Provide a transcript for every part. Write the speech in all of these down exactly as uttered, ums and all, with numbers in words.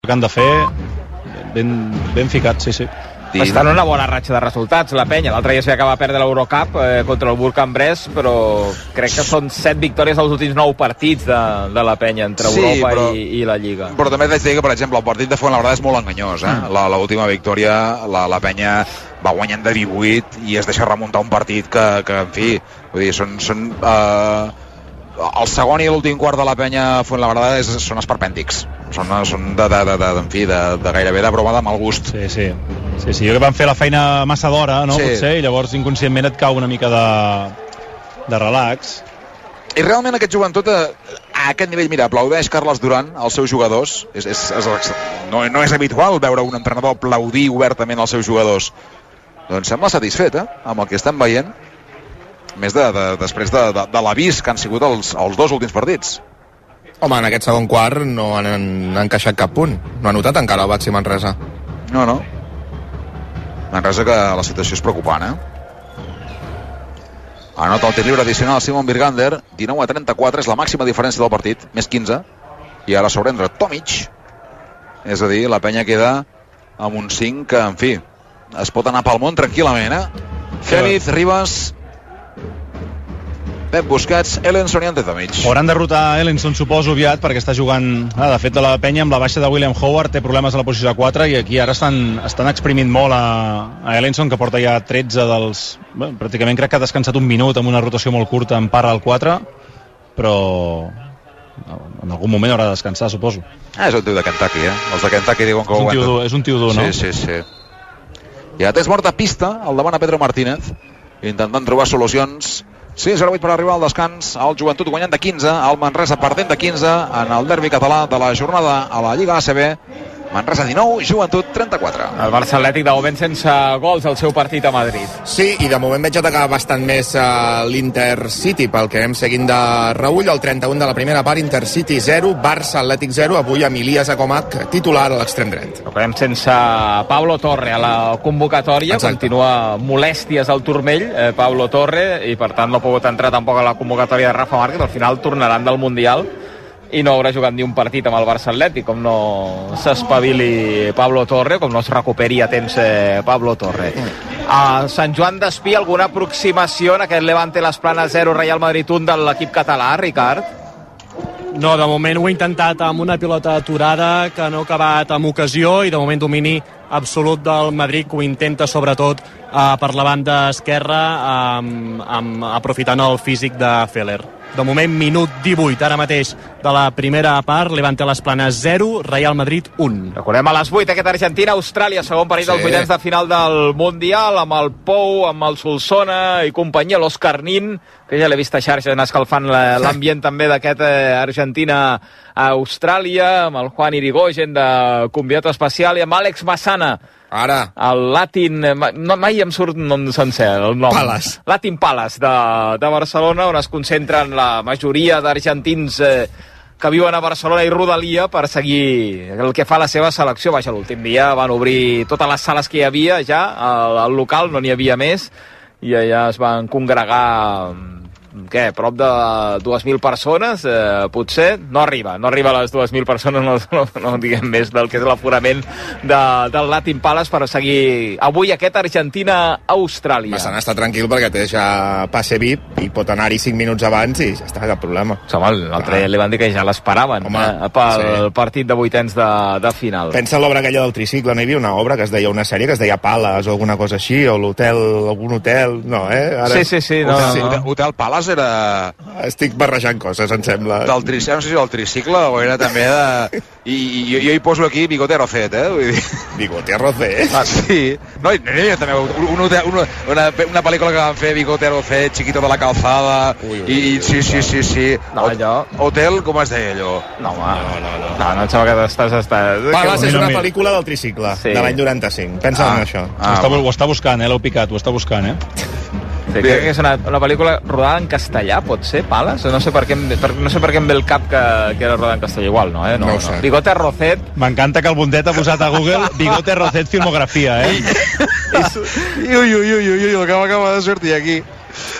que han de fer, ben, ben ficat, sí, sí. Està en una bona ratxa de resultats, la penya. L'altre dia s'acaba de perdre l'Eurocup eh, contra el Bourg-en-Bresse, però crec que són set victòries als últims nou partits de, de la penya, entre sí, Europa però, i, i la Lliga. Però també t'haig de dir que, per exemple, el partit de Fuenlabrada és molt enganyós. Eh? Mm. L'última victòria, la, la penya va guanyant de divuit i es deixa remuntar un partit que, que en fi, vull dir, són... són uh, el segon i l'últim quart de la penya Fuenlabrada és, són esperpèntics. Són, són de, de, de, de, en fi, de, de gairebé de broma de mal gust. Sí, sí. Sí, sí, jo que van fer la feina massa d'hora, no? Sí. Potser, i llavors inconscientment et cau una mica de, de relax. I realment aquest joventut a, a aquest nivell, mira, aplaudeix Carles Duran als seus jugadors. És, és, és, no, no és habitual veure un entrenador aplaudir obertament als seus jugadors. Doncs sembla satisfet, eh? Amb el que estem veient. Més de, de, després de, de, de l'avís que han sigut els, els dos últims partits. Home, en aquest segon quart no han, han encaixat cap punt. No ha notat encara el Baxi Manresa. No, no. Manresa que la situació és preocupant, eh? Anota el tir lliure addicional Simon Birgander, dinou a trenta-quatre, és la màxima diferència del partit, més quinze. I ara sobre entra Tomic. És a dir, la penya queda amb un cinc que, en fi, es pot anar pel món tranquil·lament, eh? Félix, Ribas, Pep Busquets, Ellenson i Ante Tomic. Hauran de derrotar Ellenson, suposo, aviat, perquè està jugant... Ah, de fet, de la penya, amb la baixa de William Howard, té problemes a la posició de quatre, i aquí ara estan, estan exprimint molt a, a Ellenson, que porta ja tretze dels... Bé, pràcticament crec que ha descansat un minut amb una rotació molt curta en part al quatre, però en algun moment haurà de descansar, suposo. Ah, és un tio de Kentucky, eh? Els de Kentucky diuen que ho aguanten. És un tio dur, no? Sí, sí, sí. I a test mort a pista, al davant a Pedro Martínez, intentant trobar solucions. sis zero vuit per arribar al descans, el Joventut guanyant de quinze, el Manresa perdent de quinze en el derbi català de la jornada a la Lliga A C B. Manresa dinou, Joventut trenta-quatre. El Barça Atlètic de moment sense gols al seu partit a Madrid. Sí, i de moment veig atacar bastant més uh, l'Intercity, pel que hem seguint de reull. El trenta-un de la primera part, Intercity zero, Barça Atlètic zero, avui amb Ilias Akomak titular a l'extrem dret. Ho veiem sense Pablo Torre a la convocatòria. Exacte. Continua molèsties al turmell, eh, Pablo Torre, i per tant no ha pogut entrar tampoc a la convocatòria de Rafa Márquez. Al final tornaran del Mundial i no haurà jugat ni un partit amb el Barça Atlètic, com no s'espavili Pablo Torre, com no es recuperi a temps eh, Pablo Torre. A Sant Joan d'Espí, alguna aproximació en aquest Levante Las Planes zero, Real Madrid un de l'equip català, Ricard? No, de moment ho he intentat amb una pilota aturada que no ha acabat amb ocasió, i de moment domini absolut del Madrid, que ho intenta sobretot eh, per la banda esquerra, amb, amb, aprofitant el físic de Feller. De moment, minut divuit, ara mateix, de la primera part. Levante Las Planes zero, Real Madrid un. Recordem a les vuit aquest Argentina-Austràlia, segon partit sí. dels vuitens de final del Mundial, amb el Pou, amb el Solsona i companyia, l'Òscar Nin, que ja l'he vist a xarxa anar escalfant l'ambient també d'aquest eh, Argentina-Austràlia, amb el Juan Irigoyen de convidat especial, i amb Àlex Massana, ara el Latin, no, mai em surt nom sencer el nom, Palace. Latin Palace de, de Barcelona, on es concentren la majoria d'argentins eh, que viuen a Barcelona i rodalia per seguir el que fa la seva selecció. Vaja, l'últim dia van obrir totes les sales que hi havia ja al, al local, no n'hi havia més, i allà es van congregar què, prop de dues mil persones, eh, potser, no arriba, no arriba a les dues mil persones, no, no, no diguem més del que és l'aforament de, del Latin Palace per seguir avui aquest Argentina-Austràlia. Massana està tranquil perquè té ja passe V I P i pot anar-hi cinc minuts abans i ja està, cap problema. Home, l'altre ah. li van dir que ja l'esperaven eh, pel sí. partit de vuitens de, de final. Pensa en l'obra aquella del tricicle, no hi havia una obra que es deia, una sèrie que es deia Palace o alguna cosa així, o l'hotel, algun hotel, no, eh? Ara... Sí, sí, sí. No, hotel, no. Hotel Palace era... Estic barrejant coses, em sembla. Del tricicle, no sé si del tricicle o era també de... I, i jo, jo hi poso aquí Bigote Rocet, eh? Vull dir... Bigote Rocet? Ah, sí. No, hi havia també un, un, una, una pel·lícula que van fer, Bigote Rocet, Chiquito de la Calzada, ui, ui, i, i sí, sí, sí, sí. No, allò... Hotel, com es deia allò? No, home. No, no, no. No, no em sembla que estàs... estàs... Palace és una pel·lícula del tricicle, sí. de l'any noranta-cinc. Pensa ah. en això. Ah, ho, està, ho està buscant, eh? L'heu picat, ho està buscant, eh? Sí, crec que és una, una pel·lícula rodada en castellà, pot ser, Palace? No sé per què, per, no sé per què em ve el cap que, que era rodada en castellà, igual, no? Eh? No, no, no. no. Bigote Rocet. M'encanta que el Bondet ha posat a Google Bigote Rocet filmografia, eh? Ui, ui, ui, ui, ui, el que m'acaba de sortir aquí.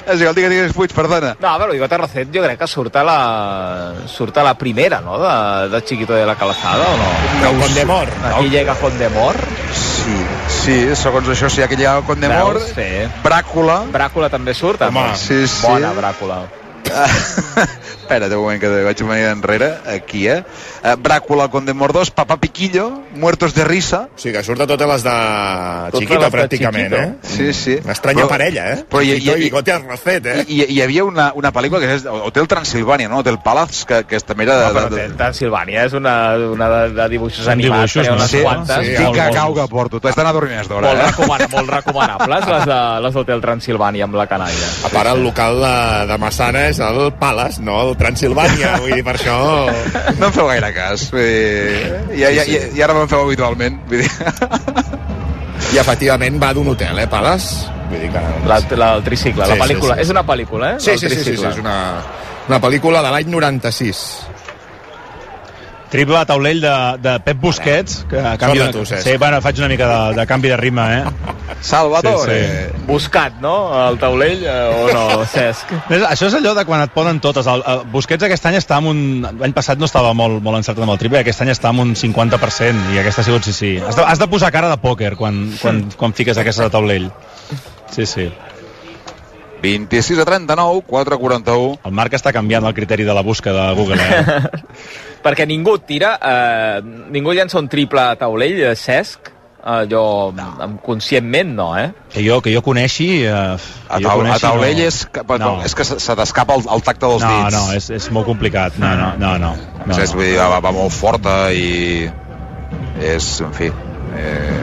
És igual, digues, digues, Puig, perdona. No, però Bigote Rocet jo crec que surt a la, surt a la primera, no?, de, de Chiquito de la Calzada, o no? No, Condemor. Aquí llega Condemor. Sí, sí, segons això sí, aquí llega Condemor. Veus? Sí. Bràcula. Bràcula també surt, Home, sí, sí. Bona Bràcula. Espera't un moment que vaig venir enrere, aquí, eh? Uh, Bràcula, Condemor dos, Papá Piquillo, Muertos de Risa. O sigui que surt a totes les de Totes Chiquito, les de pràcticament, Chiquito. eh? Sí, sí. Una estranya Però- parella, eh? però hi- Chiquito hi- i Bigote Arrocet, eh? I, hi havia una, una pel·lícula que és Hotel Transilvània, no? Hotel Palace, que, que també era de... No, però de, de... Transilvània és una, una de, de dibuixos Són animats, dibuixos, que hi ha unes sí, quantes. sí, Quin molt cacau bons. que porto. Tu estan a dormir més d'hora, Molt, eh? recomana, molt recomanables, les de les d'Hotel Transilvània amb la canalla. A part, el local de, de Massana és el Palace, no? El Transilvània, vull dir, per això... No em feu gaire cas. Vull dir, ja, ja, ja, ja ara me'n feu habitualment. Vull dir... I efectivament va d'un hotel, eh, Palace? Vull dir que... La, la, el tricicle, Sí, la pel·lícula. sí, sí. És una pel·lícula, eh? Sí, El sí, sí, sí, sí, tricicle. és una, una pel·lícula de l'any noranta-sis. Triple a taulell de, de Pep Busquets, que a canvi Sona de... tu, Cesc. Sí, bueno, faig una mica de, de canvi de ritme, eh? Salvatore. Sí, sí. Buscat, no? El taulell, eh, o no, Cesc? És, això és allò de quan et ponen totes. El, el Busquets aquest any està amb un... L'any passat no estava molt, molt encertat amb el triple, aquest any està amb un cinquanta per cent, i aquest ha sigut sí, sí. Has de, has de posar cara de pòquer quan, quan, quan fiques aquesta de taulell. Sí, sí. vint-i-sis a trenta-nou, quatre a quaranta-u. El Marc està canviant el criteri de la búsqueda de Google, eh? Perquè ningú tira, eh, ningú llença un triple a taulell, eh, Cesc, eh, jo, no. conscientment no, eh? Que jo, que jo coneixi... Eh, A, que jo taul, coneixi, a taulell no. és, que, no. No. és que se, se t'escapa el, el tacte dels No, dits. no, és, és molt complicat. No, no, no, no. no, És, vull dir, va, va molt forta i és, en fi, eh...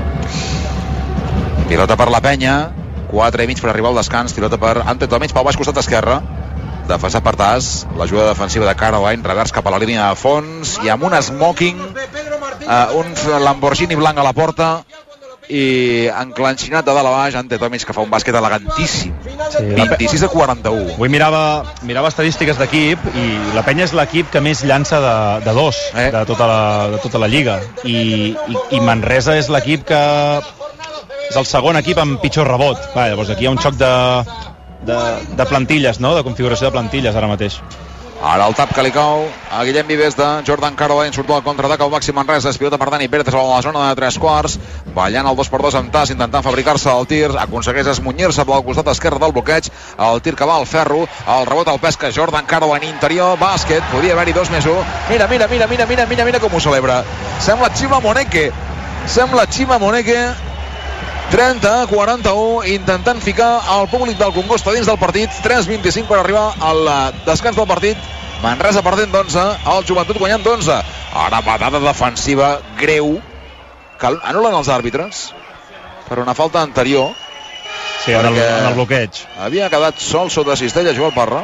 pilota per la penya, quatre i mig per arribar al descans, pilota per Ante Tomic pel baix costat esquerre, defensat per Tas, l'ajuda defensiva de Caroline, revers cap a la línia de fons i amb un smoking, eh, un Lamborghini blanc a la porta i enclanxinat de dalt a baix Ante Tomic, que fa un bàsquet elegantíssim. Sí, la pe- vint-i-sis a quaranta-u. Avui mirava, mirava estadístiques d'equip i la Penya és l'equip que més llança de, de dos Eh? de, tota la, de tota la Lliga i, i, i Manresa és l'equip que és el segon equip amb pitjor rebot. Va, llavors aquí hi ha un xoc de, de, de plantilles, no? De configuració de plantilles ara mateix. Ara el tap que li cau a Guillem Vives de Jordan Caroline, surt al contraatac al màxim Manresa, es pilota per Dani Pérez a la zona de tres quarts, ballant el dos per dos amb Tas, intentant fabricar-se el tir, aconsegueix esmunyir-se pel costat esquerre del bloqueig, el tir que va al ferro, el rebot al pesca, Jordan Caroline interior, bàsquet, podria haver-hi dos més un, mira, mira, mira, mira, mira, mira, mira com ho celebra, sembla Chima Moneke, sembla Chima Moneke, trenta a quaranta-u, intentant ficar el públic del Congost dins del partit, tres vint-i-cinc per arribar al descans del partit, Manresa perdent d'onze, el Joventut guanyant d'onze. Ara patada defensiva greu, que anul·len els àrbitres per una falta anterior. Sí, en el, Perquè- en el bloqueig. Havia quedat sol sota cistella Joel Parra.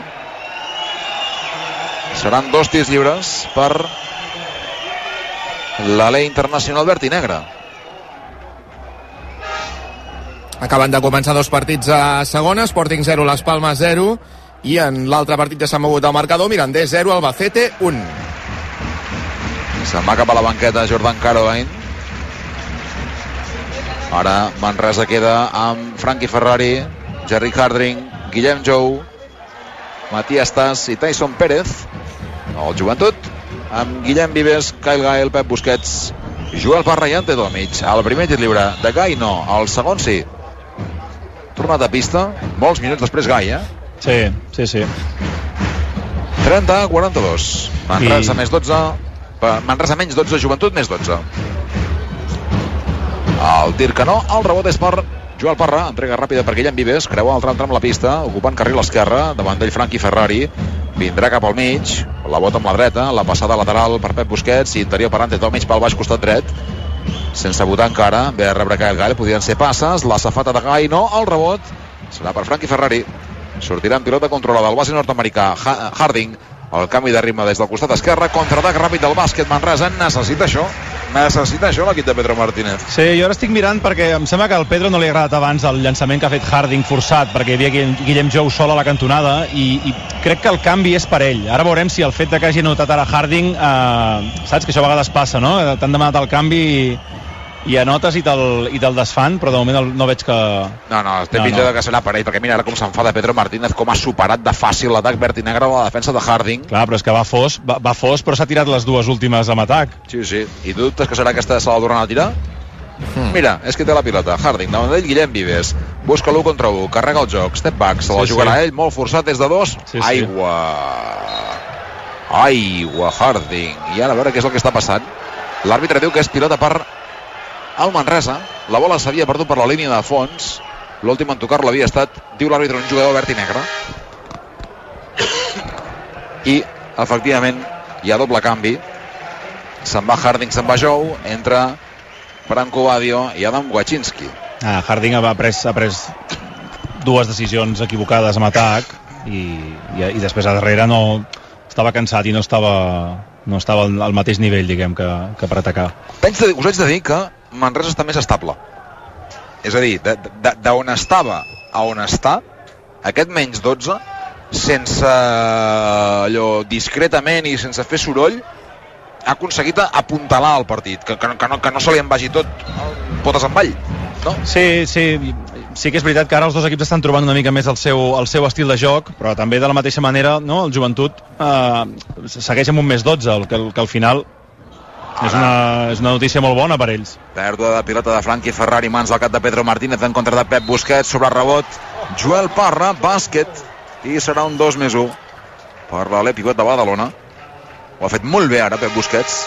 Seran dos tirs lliures per l'Alè Internacional verd i negre. Acaben de començar dos partits a segona, Sporting zero, Las Palmas zero, i en l'altre partit ja s'ha mogut el marcador, Mirandés zero, Albacete un. Se'n va cap a la banqueta Jordan Caroline. Ara Manresa queda amb Frankie Ferrari, Jerry Hardring, Guillem Jou, Matías Tas i Tyson Pérez. El Joventut amb Guillem Vives, Kyle Gael, Pep Busquets, Joel Parra i Ante Tomic. El primer tir lliure de Gai no, el segon sí. Tornat a pista, molts minuts després Gai, eh? Sí, sí, sí. trenta a quaranta-dos. Manresa I- més dotze. Manresa menys dotze, Joventut més dotze. El tir que no, el rebot és per Joel Parra, entrega ràpida per Guillem Vives, creua el tram tram la pista, ocupant carril esquerre, davant d'ell Frankie Ferrari, vindrà cap al mig, la bota amb la dreta, la passada lateral per Pep Busquets, i interior per Ante Tomic pel baix costat dret, sense votar encara, ve a rebre Kyle Gael, podien ser passes, la safata de Gai, no, el rebot serà per Frankie Ferrari, sortirà en pilota controlada el base nord-americà Ha- Harding, el canvi de ritme des del costat esquerre, contraatac ràpid del bàsquet Manresa, necessita això necessita això l'equip de Pedro Martínez. Sí, jo ara estic mirant perquè em sembla que al Pedro no li ha agradat abans el llançament que ha fet Harding forçat, perquè hi havia Guillem, Guillem Jou sol a la cantonada i, i crec que el canvi és per ell. Ara veurem si el fet de que hagi notat ara Harding, eh, saps que això a vegades passa, no? T'han demanat el canvi i, i anotes i te'l, i te'l desfan, però de moment el, no veig que... No, no, té no, pinta no. de que serà per ell, perquè mira ara com s'enfada Pedro Martínez, com ha superat de fàcil l'atac verd i negre a la defensa de Harding. Clar, però és que va fos, va, va fos però s'ha tirat les dues últimes amb atac. Sí, sí, i dubtes que serà aquesta, se la tornen a tirar? Hmm. Mira, és que té la pilota, Harding, davant d'ell Guillem Vives, busca l'u contra u, carrega el joc, step back, se la sí, jugarà sí. ell, molt forçat des de dos, sí, sí. aigua, aigua, Harding, i ara a veure què és el que està passant. L'àrbitre diu que és pilota per el Manresa, la bola s'havia perdut per la línia de fons, l'últim en tocar-lo havia estat, diu l'àrbitre, un jugador verd i negre, i efectivament hi ha doble canvi, se'n va Harding, se'n va Jou, entra Branco Badio i Adam Wachinski. Ah, Harding ha pres, ha pres dues decisions equivocades amb atac i, i, i després a darrere no estava cansat i no estava, no estava al, al mateix nivell, diguem, que, que per atacar. Penso, us haig de dir que Manresa està més estable. És a dir, d'on estava a on està, aquest menys dotze, sense allò discretament i sense fer soroll, ha aconseguit apuntalar el partit, que, que, que, no, que no se li en vagi tot potes en vall, no? Sí, sí, sí que és veritat que ara els dos equips estan trobant una mica més el seu, el seu estil de joc, però també de la mateixa manera, no? El Joventut eh, segueix amb un més dotze, el que, el que al final és una, és una notícia molt bona per ells. Pèrdua de pilota de Frankie Ferrari, mans al cap de Pedro Martínez en contra de Pep Busquets, sobre rebot Joel Parra, bàsquet, i serà un dos més u per l'Ale Pivot de Badalona. Ho ha fet molt bé ara Pep Busquets,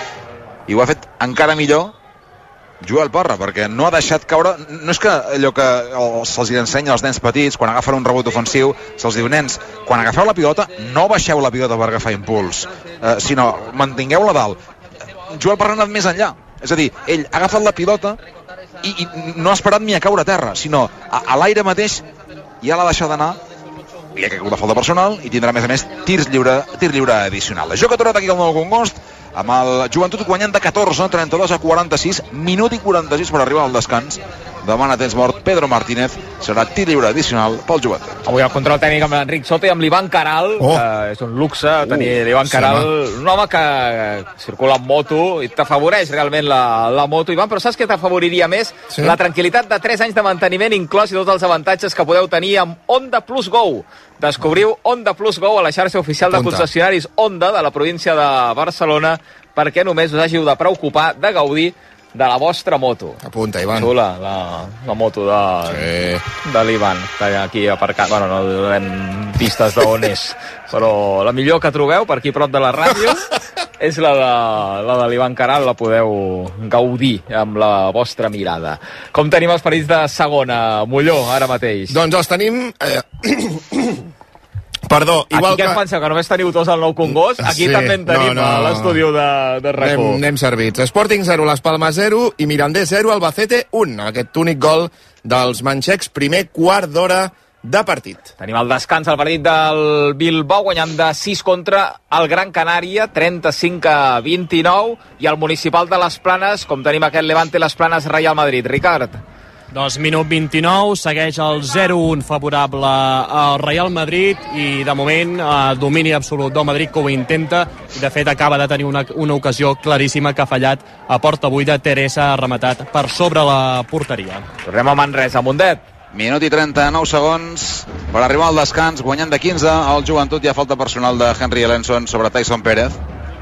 i ho ha fet encara millor Joel Parra, perquè no ha deixat caure. No és que allò que se'ls ensenya als nens petits, quan agafen un rebot ofensiu, se'ls diu, nens, quan agafeu la pilota no baixeu la pilota per agafar impuls, eh, sinó mantingueu-la dalt. Joel Parra ha anat més enllà, és a dir, ell ha agafat la pilota i, i no ha esperat ni a caure a terra, sinó a, a l'aire mateix ja l'ha deixat d'anar, i ha caigut la falta personal i tindrà a més a més tirs lliure, tir lliure addicional. Joc aturat aquí al Nou Congost, amb el Joventut guanyant de catorze, trenta-dos a quaranta-sis, minut i quaranta-sis per arribar al descans. Demana temps mort Pedro Martínez, serà tir lliure addicional pel Joventut. Avui el control tècnic amb l'Enric Soto i amb l'Ivan Caral, oh. que és un luxe tenir uh, l'Ivan Caral, sí, un home que circula amb moto i t'afavoreix realment la, la moto, Ivan, però saps què t'afavoriria més? Sí. La tranquil·litat de tres anys de manteniment, inclòs i tots els avantatges que podeu tenir amb Honda Plus Go. Descobriu Honda Plus Go a la xarxa oficial de concessionaris Honda de la província de Barcelona, perquè només us hàgiu de preocupar de gaudir de la vostra moto. Apunta, Ivan. Xula, la, la moto de, sí. de l'Ivan, que aquí aparcat. Bueno, no donem pistes d'on és, però la millor que trobeu per aquí prop de la ràdio és la de, la de l'Ivan Caral, la podeu gaudir amb la vostra mirada. Com tenim els perits de segona, Molló, ara mateix? Doncs els tenim... Eh... Perdó, igual aquí que... Aquí penseu que només teniu tots al Nou Congost? Aquí sí, també en tenim no, no. a l'estudi de, de R A C U. Anem, anem servits. Sporting zero, Las Palmas zero i Mirandés zero, Albacete un. Aquest únic gol dels manxecs, primer quart d'hora de partit. Tenim el descans al partit del Bilbao, guanyant de sis contra el Gran Canària, trenta-cinc a vint-i-nou, i el Municipal de les Planes, com tenim aquest Levante Les Planes Real Madrid. Ricard. Doncs minut vint-i-nou, segueix el zero un favorable al Real Madrid i de moment eh, domini absolut del Madrid, que ho intenta i de fet acaba de tenir una, una ocasió claríssima que ha fallat a porta buida. Teresa ha rematat per sobre la porteria. Tornem a Manresa, Mundet. Minut i trenta-nou segons per arribar al descans, guanyant de quinze al Joventut. Hi ha falta personal de Henry Ellenson sobre Tyson Pérez.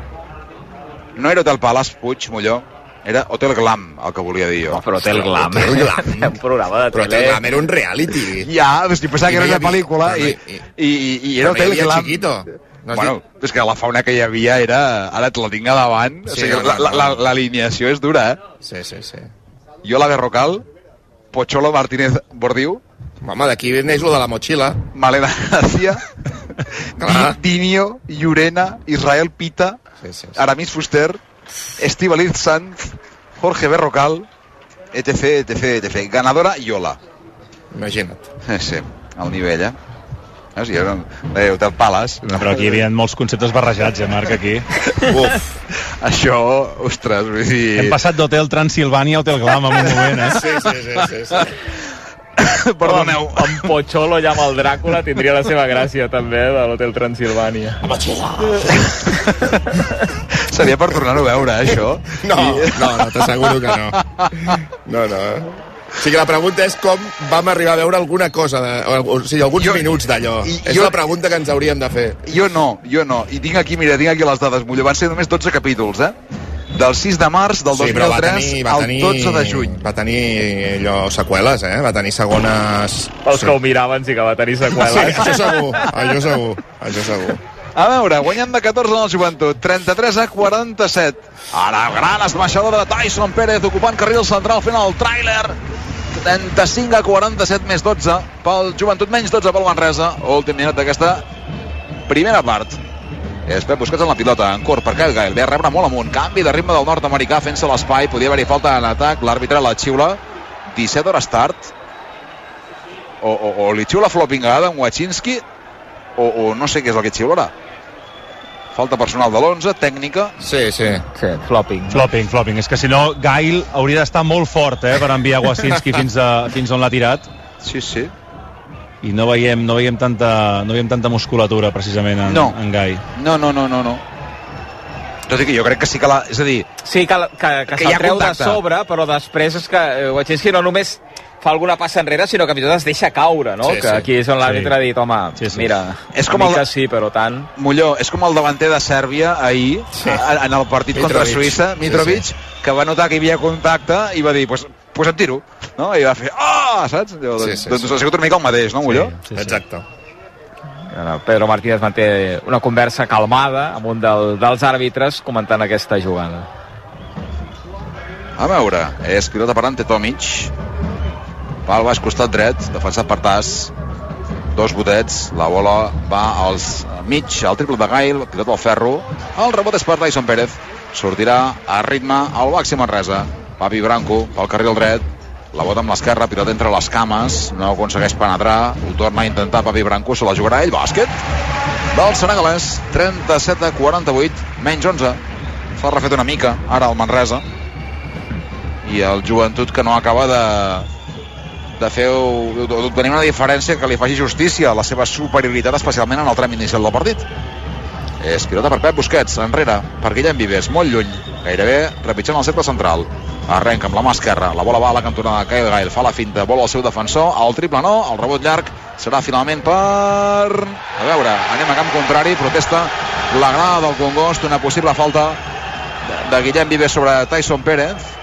No era Hotel Palace, Puig, Molló, era Hotel Glam, el que volia dir jo. No, però Hotel Glam, Hotel Glam. un programa de però tele. Hotel Glam era un reality. Ja, doncs pensava que era una pel·lícula i, i, i, i era Hotel Glam. Chiquito. No bueno, dit? És que la fauna que hi havia era... Ara te la tinc a davant. Sí, o sigui, l'alineació és dura, eh? Sí, sí, sí. Yola Berrocal, Pocholo Martínez Bordiu. Home, d'aquí neix lo de la mochila. Malena García, Dinio, Llurena, Israel Pita, sí, sí, sí. Aramis Fuster, Estíbaliz Sanz, Jorge Berrocal, etc, etc, etc. Ganadora Yola. Imagina't. Sí, al nivell, eh? No, sí, era eh, Hotel Palace. No, però aquí hi havia molts conceptes barrejats, eh, Marc, aquí. Uf, això, ostres, vull dir... Hem passat d'Hotel Transilvània a Hotel Glam en un moment, eh? Sí, sí, sí, sí, sí. Perdoneu. Amb, amb Pocholo i amb el Dràcula tindria la seva gràcia, també, de l'Hotel Transilvània. Seria per tornar-ho a veure, eh, això? No, no, no, t'asseguro que no. No, no. O sigui, la pregunta és com vam arribar a veure alguna cosa, de, o, o sigui, alguns jo, minuts d'allò. És jo, la pregunta que ens hauríem de fer. Jo no, jo no. I tinc aquí, mira, tinc aquí les dades, Molló. Van ser només dotze capítols, eh? Del sis de març del sí, dos mil tres tenir, al tenir, dotze de juny. Va tenir allò, seqüeles, eh? Va tenir segones... Els sí. que ho miraven sí que va tenir seqüeles. Sí, això segur, això segur, això segur. A veure, guanyant de catorze en el Joventut, trenta-tres a quaranta-set. Ara, gran esmaixadora de Tyson Pérez, ocupant carril central, fent el tràiler. trenta-cinc a quaranta-set més dotze pel Joventut, menys dotze pel Manresa. Últim minut d'aquesta primera part. És Pep Busquets en la pilota, en curt per Kyle Gayle, ve a rebre molt amunt, canvi de ritme del nord-americà fent-se l'espai, podia haver-hi falta en atac, l'àrbitre la xiula, disset hores tard, o, o, o li xiula flopingada amb Wachinski, o, o no sé què és el que xiularà. Falta personal de l'onze, tècnica. Sí, sí. Sí, flopping. Flopping, flopping. És que si no, Gayle hauria d'estar molt fort, eh, per enviar Wasinski fins, a, fins on l'ha tirat. Sí, sí. I no veiem, no veiem, tanta, no veiem tanta musculatura, precisament, en, no. en Gai. No, no, no, no, no. Tot i que jo crec que sí que la... És a dir... Sí, que, que, que, que se'l treu de sobre, però després és que Wachinski no només fa alguna passa enrere, sinó que fins i tot es deixa caure, no? Sí, que sí. aquí és on l'àrbitre sí. ha dit, home, sí, sí. mira, és com una mica el... sí, però tant... Molló, és com el davanter de Sèrbia ahir, sí. en el partit Mitrovic. Contra Suïssa, Mitrovic, sí, sí. que va notar que hi havia contacte i va dir, pues, pues em tiro, no? I va fer, ah, saps? Allò, sí, sí, doncs sí. ha sigut una mica el mateix, no, Molló? Sí, sí, sí. Exacte. Pedro Martínez manté una conversa calmada amb un del, dels àrbitres comentant aquesta jugada. A veure, és pilota per Ante Tomic, pal baix costat dret, defensat per Tas, dos botets, la bola va als mig, al triple de Gayle, pilota al ferro, el rebot és per Tyson Pérez, sortirà a ritme al Baxi Manresa, Papi Branco pel carril dret, la bota amb l'esquerra, pilota entre les cames, no aconsegueix penetrar, ho torna a intentar Papi Branco, se la jugarà ell, bàsquet del senegalès, trenta-set a quaranta-vuit, menys onze, s'ha refet una mica ara el Manresa, i el Joventut que no acaba de de fer d'obtenir una diferència que li faci justícia a la seva superioritat, especialment en el tram inicial del partit. És pilota per Pep Busquets, enrere per Guillem Vives, molt lluny, gairebé repitjant el cercle central, arrenca amb la mà esquerra, la bola va a la cantonada de Kyle Gayle, fa la finta, bola al seu defensor, el triple no, el rebot llarg serà finalment per... A veure, anem a camp contrari, protesta la grada del Congost, una possible falta de Guillem Vives sobre Tyson Pérez.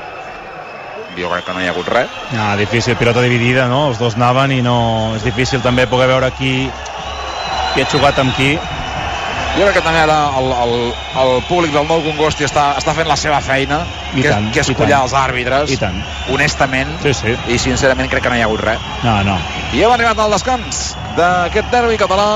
Jo crec que no hi ha hagut res. Ah, difícil, pilota dividida, no? Els dos anaven i no... És difícil també poder veure qui, qui ha jugat amb qui. Jo crec que també ara el, el, el públic del Nou Congosti està, està fent la seva feina, I que, tant, que és collar els àrbitres. I tant. Honestament. Sí, sí. I sincerament crec que no hi ha hagut res. No, no. I hem arribat al descans d'aquest derbi català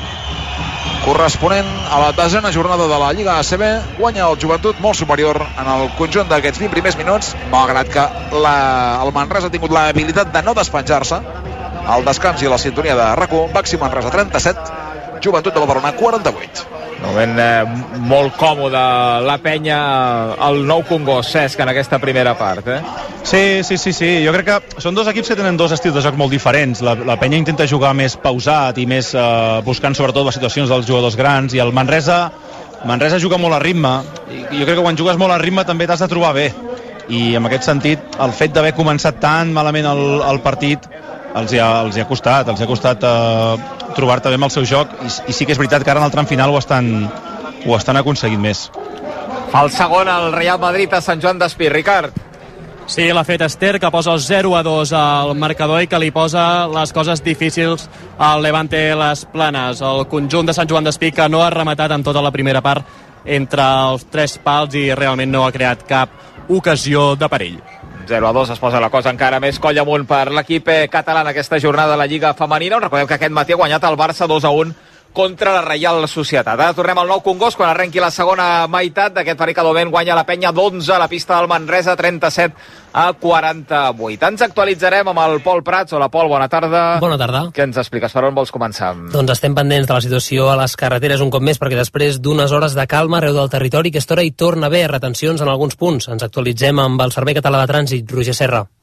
corresponent a la desena jornada de la Lliga A C B. Guanya el Joventut molt superior en el conjunt d'aquests vint primers minuts, malgrat que la, el Manresa ha tingut l'habilitat de no despenjar-se. El descans i la sintonia de RAC u, Baxi Manresa trenta-set, Joventut de Badalona quaranta-vuit. Moment eh, molt còmode la penya al Nou Congost, Cesc, en aquesta primera part, eh? Sí, sí, sí, sí. Jo crec que són dos equips que tenen dos estils de joc molt diferents. La, la penya intenta jugar més pausat i més eh, buscant sobretot les situacions dels jugadors grans, i el Manresa Manresa juga molt a ritme, i jo crec que quan jugues molt a ritme també t'has de trobar bé, i en aquest sentit el fet d'haver començat tan malament el, el partit els hi, ha, els hi ha costat els hi ha costat eh, trobar-te bé amb el seu joc, i, i sí que és veritat que ara en el tram final ho estan, ho estan aconseguint més. Fa el segon el Real Madrid a Sant Joan d'Espí, Ricard. Sí, l'ha fet Ester, que posa el zero a dos al marcador i que li posa les coses difícils al Levante Les Planes. El conjunt de Sant Joan d'Espí, que no ha rematat en tota la primera part entre els tres pals i realment no ha creat cap ocasió de perill. zero a dos es posa la cosa encara més coll amunt per l'equip català en aquesta jornada de la Lliga Femenina. Recordem que aquest matí ha guanyat el Barça dos a un contra la Reial Societat. Ara tornem al Nou Congost quan arrenqui la segona meitat d'aquest partit que de moment guanya la penya d'onze a la pista del Manresa, trenta-set a quaranta-vuit. Ens actualitzarem amb el Pol Prats. Hola, Pol, bona tarda. Bona tarda. Què ens expliques? Per on vols començar? Doncs estem pendents de la situació a les carreteres un cop més, perquè després d'unes hores de calma arreu del territori, aquesta hora hi torna a haver retencions en alguns punts. Ens actualitzem amb el Servei Català de Trànsit, Roger Serra.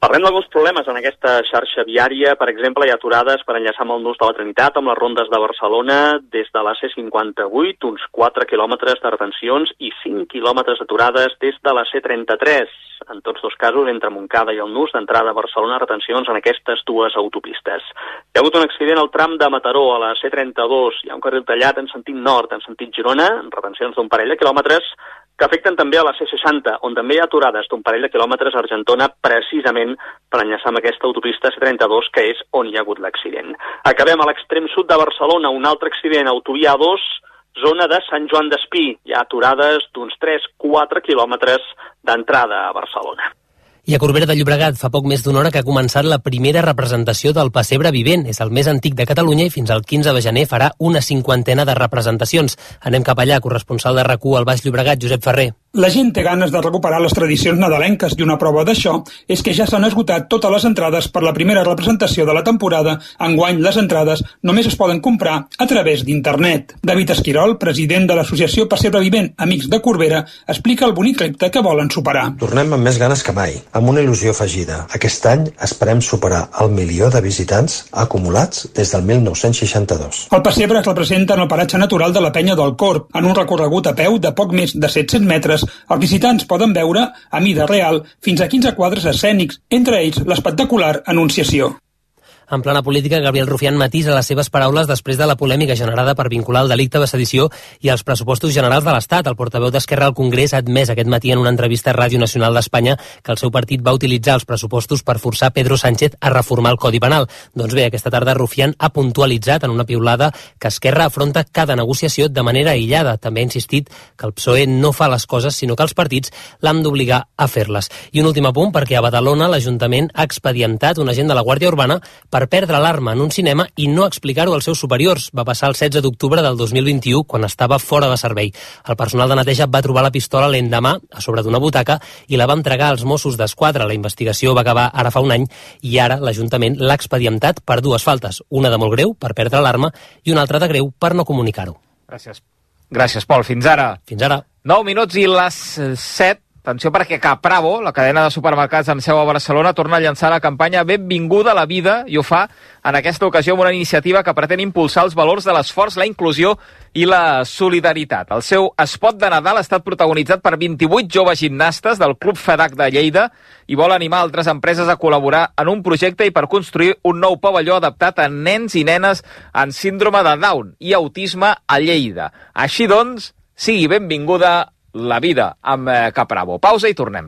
Parlem d'alguns problemes en aquesta xarxa viària. Per exemple, hi ha aturades per enllaçar amb el nus de la Trinitat, amb les rondes de Barcelona, des de la C cinquanta-vuit, uns quatre quilòmetres de retencions i cinc quilòmetres aturades des de la C trenta-tres. En tots dos casos, entre Montcada i el nus, d'entrada a Barcelona, retencions en aquestes dues autopistes. Hi ha hagut un accident al tram de Mataró, a la C trenta-dos. Hi ha un carril tallat en sentit nord, en sentit Girona, en retencions d'un parell de quilòmetres, que afecten també a la C seixanta, on també hi ha aturades d'un parell de quilòmetres a Argentona, precisament per enllaçar amb aquesta autopista C trenta-dos, que és on hi ha hagut l'accident. Acabem a l'extrem sud de Barcelona, un altre accident, autovia A dos, zona de Sant Joan d'Espí. Hi ha aturades d'uns tres a quatre quilòmetres d'entrada a Barcelona. I a Corbera de Llobregat fa poc més d'una hora que ha començat la primera representació del Pessebre Vivent. És el més antic de Catalunya i fins al quinze de gener farà una cinquantena de representacions. Anem cap allà, corresponsal de RAC u al Baix Llobregat, Josep Ferrer. La gent té ganes de recuperar les tradicions nadalenques i una prova d'això és que ja s'han esgotat totes les entrades per la primera representació de la temporada. Enguany, les entrades només es poden comprar a través d'internet. David Esquirol, president de l'associació Pessebre Vivent Amics de Corbera, explica el bonic repte que volen superar. Tornem amb més ganes que mai, amb una il·lusió afegida. Aquest any esperem superar el milió de visitants acumulats des del mil nou-cents seixanta-dos. El pessebre es representa en el paratge natural de la Penya del Corb, en un recorregut a peu de poc més de set-cents metres. Els visitants poden veure, a mida real, fins a quinze quadres escènics, entre ells l'espectacular Anunciació. En plana política, Gabriel Rufián matisa les seves paraules després de la polèmica generada per vincular el delicte de sedició i els pressupostos generals de l'Estat. El portaveu d'Esquerra al Congrés ha admès aquest matí en una entrevista a Ràdio Nacional d'Espanya que el seu partit va utilitzar els pressupostos per forçar Pedro Sánchez a reformar el Codi Penal. Doncs bé, aquesta tarda Rufián ha puntualitzat en una piulada que Esquerra afronta cada negociació de manera aïllada. També ha insistit que el P S O E no fa les coses, sinó que els partits l'han d'obligar a fer-les. I un últim apunt, perquè a Badalona l'Ajuntament ha expedientat un agent de la Guàrdia Urbana per per perdre l'arma en un cinema i no explicar-ho als seus superiors. Va passar el setze d'octubre del dos mil vint-i-u, quan estava fora de servei. El personal de neteja va trobar la pistola l'endemà a sobre d'una butaca i la va entregar als Mossos d'Esquadra. La investigació va acabar ara fa un any i ara l'Ajuntament l'ha expedientat per dues faltes, una de molt greu, per perdre l'arma, i una altra de greu, per no comunicar-ho. Gràcies. Gràcies, Pol. Fins ara. Fins ara. nou minuts i les set. Atenció, perquè Capravo, la cadena de supermercats amb seu a Barcelona, torna a llançar la campanya Benvinguda a la vida, i ho fa en aquesta ocasió amb una iniciativa que pretén impulsar els valors de l'esforç, la inclusió i la solidaritat. El seu espot de Nadal ha estat protagonitzat per vint-i-vuit joves gimnastes del Club FEDAC de Lleida i vol animar altres empreses a col·laborar en un projecte i per construir un nou pavelló adaptat a nens i nenes amb síndrome de Down i autisme a Lleida. Així doncs, sigui benvinguda la vida amb Capravo. Pausa i tornem.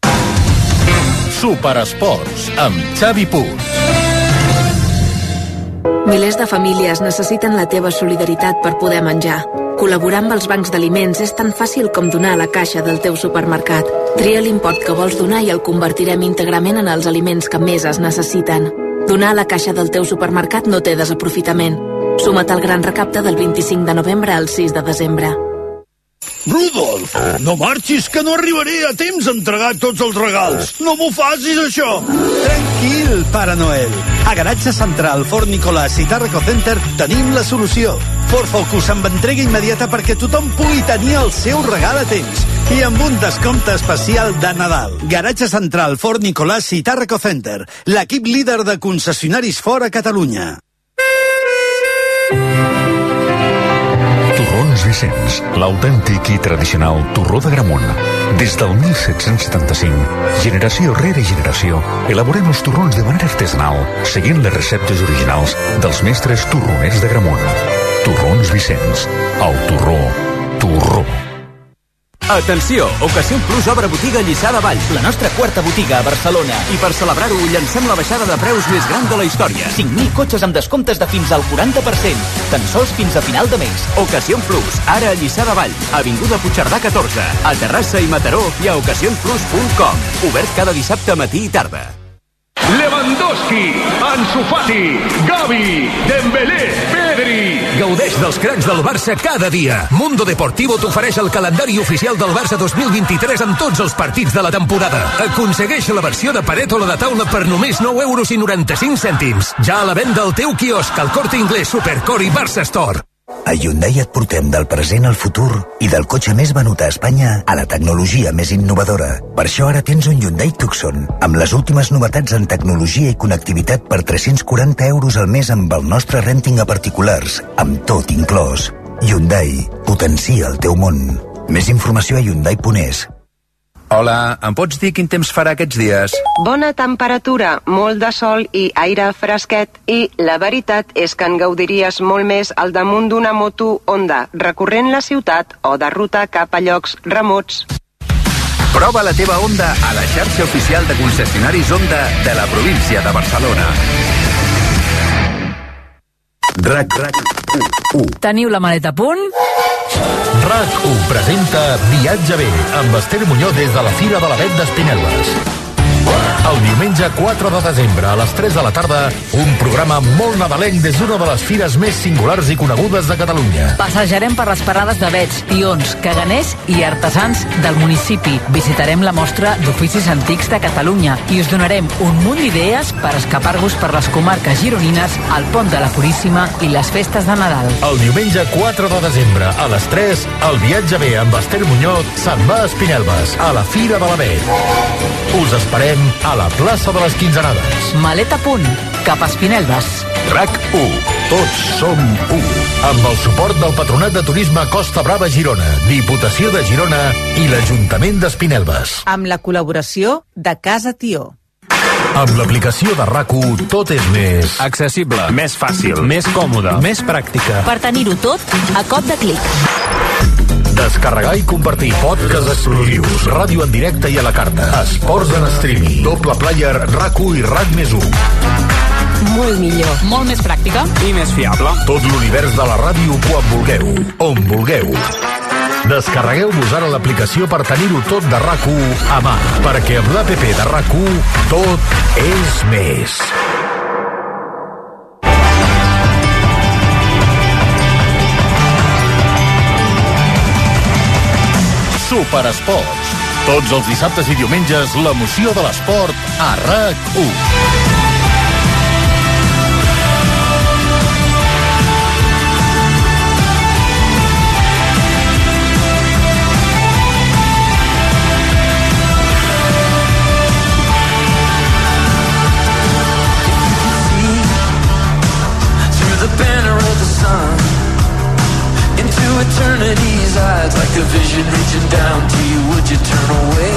Superesports amb Xavi Puig. Milers de famílies necessiten la teva solidaritat per poder menjar. Col·laborar amb els bancs d'aliments és tan fàcil com donar a la caixa del teu supermercat. Tria l'import que vols donar i el convertirem íntegrament en els aliments que més es necessiten. Donar a la caixa del teu supermercat no té desaprofitament. Suma't al gran recapte del vint-i-cinc de novembre al sis de desembre. Rudolf, no marxis, que no arribaré a temps a entregar tots els regals. No m'ho facis, això! Tranquil, Pare Noel. A Garatge Central, Ford Nicolàs i Tarraco Center tenim la solució. Ford Focus amb entrega immediata perquè tothom pugui tenir el seu regal a temps. I amb un descompte especial de Nadal. Garatge Central, Ford Nicolàs i Tarraco Center. L'equip líder de concessionaris Ford a Catalunya. Torrons Vicenç, l'autèntic i tradicional torró de Gramunt. Des del mil set-cents setanta-cinc, generació rere generació, elaborem els torrons de manera artesanal, seguint les receptes originals dels mestres torroners de Gramunt. Torrons Vicenç, el torró, torró. Atenció! Ocasió Plus obre botiga a Lliçà de Vall, la nostra quarta botiga a Barcelona. I per celebrar-ho, llancem la baixada de preus més gran de la història. cinc mil cotxes amb descomptes de fins al quaranta per cent. Tan sols fins a final de mes. Ocasió Plus, ara a Lliçà de Vall, avinguda Puigcerdà catorze, a Terrassa i Mataró i a ocasion plus punt com. Obert cada dissabte matí i tarda. Lewandowski, Ansu Fati, Gavi, Dembélé, Pedri. Gaudeix dels cracs del Barça cada dia. Mundo Deportivo t'ofereix el calendari oficial del Barça dos mil vint-i-tres amb tots els partits de la temporada. Aconsegueix la versió de paret o la de taula per només nou euros i noranta-cinc cèntims. Ja a la venda al teu quiosc, al Corte Inglés, Supercore i Barça Store. A Hyundai et portem del present al futur i del cotxe més venut a Espanya a la tecnologia més innovadora. Per això ara tens un Hyundai Tucson, amb les últimes novetats en tecnologia i connectivitat per tres-cents quaranta euros al mes amb el nostre renting a particulars, amb tot inclòs. Hyundai, potencia el teu món. Més informació a hyundai punt es. Hola, em pots dir quin temps farà aquests dies? Bona temperatura, molt de sol i aire fresquet, i la veritat és que en gaudiries molt més al damunt d'una moto Honda, recorrent la ciutat o de ruta cap a llocs remots. Prova la teva Honda a la xarxa oficial de concessionaris Honda de la província de Barcelona. RAC, RAC, u. Teniu la maleta a punt? RAC u presenta Viatge bé amb Esther Muñoz des de la Fira de l'Avet d'Espinelves. El diumenge quatre de desembre a les tres de la tarda, un programa molt nadalenc des d'una de les fires més singulars i conegudes de Catalunya. Passejarem per les parades d'avets, tions, caganers i artesans del municipi. Visitarem la mostra d'oficis antics de Catalunya i us donarem un munt d'idees per escapar-vos per les comarques gironines, el Pont de la Puríssima i les festes de Nadal. El diumenge quatre de desembre a les tres, el Viatge bé amb Esther Muñoz se'n va a Espinelves, a la Fira de l'Avet. Us esperem a la plaça de les Quinzenades. Maleta a punt, cap a Espinelves. RAC u. Tots som u. Amb el suport del Patronat de Turisme Costa Brava Girona, Diputació de Girona i l'Ajuntament d'Espinelves. Amb la col·laboració de Casa Tió. Amb l'aplicació de RAC u tot és més accessible, més fàcil, més còmode, més pràctica. Per tenir-ho tot a cop de clic. Descarregar i compartir podcasts exclusius, ràdio en directe i a la carta, esports en streaming, doble player, RAC u i RAC més u. Molt millor. Molt més pràctica. I més fiable. Tot l'univers de la ràdio quan vulgueu, on vulgueu. Descarregueu-vos ara l'aplicació per tenir-ho tot de RAC u a mà, perquè amb l'A P P de RAC u tot és més. Superesports. Tots els dissabtes i diumenges l'emoció de l'esport a RAC u. Eternity's eyes like a vision reaching down to you. Would you turn away?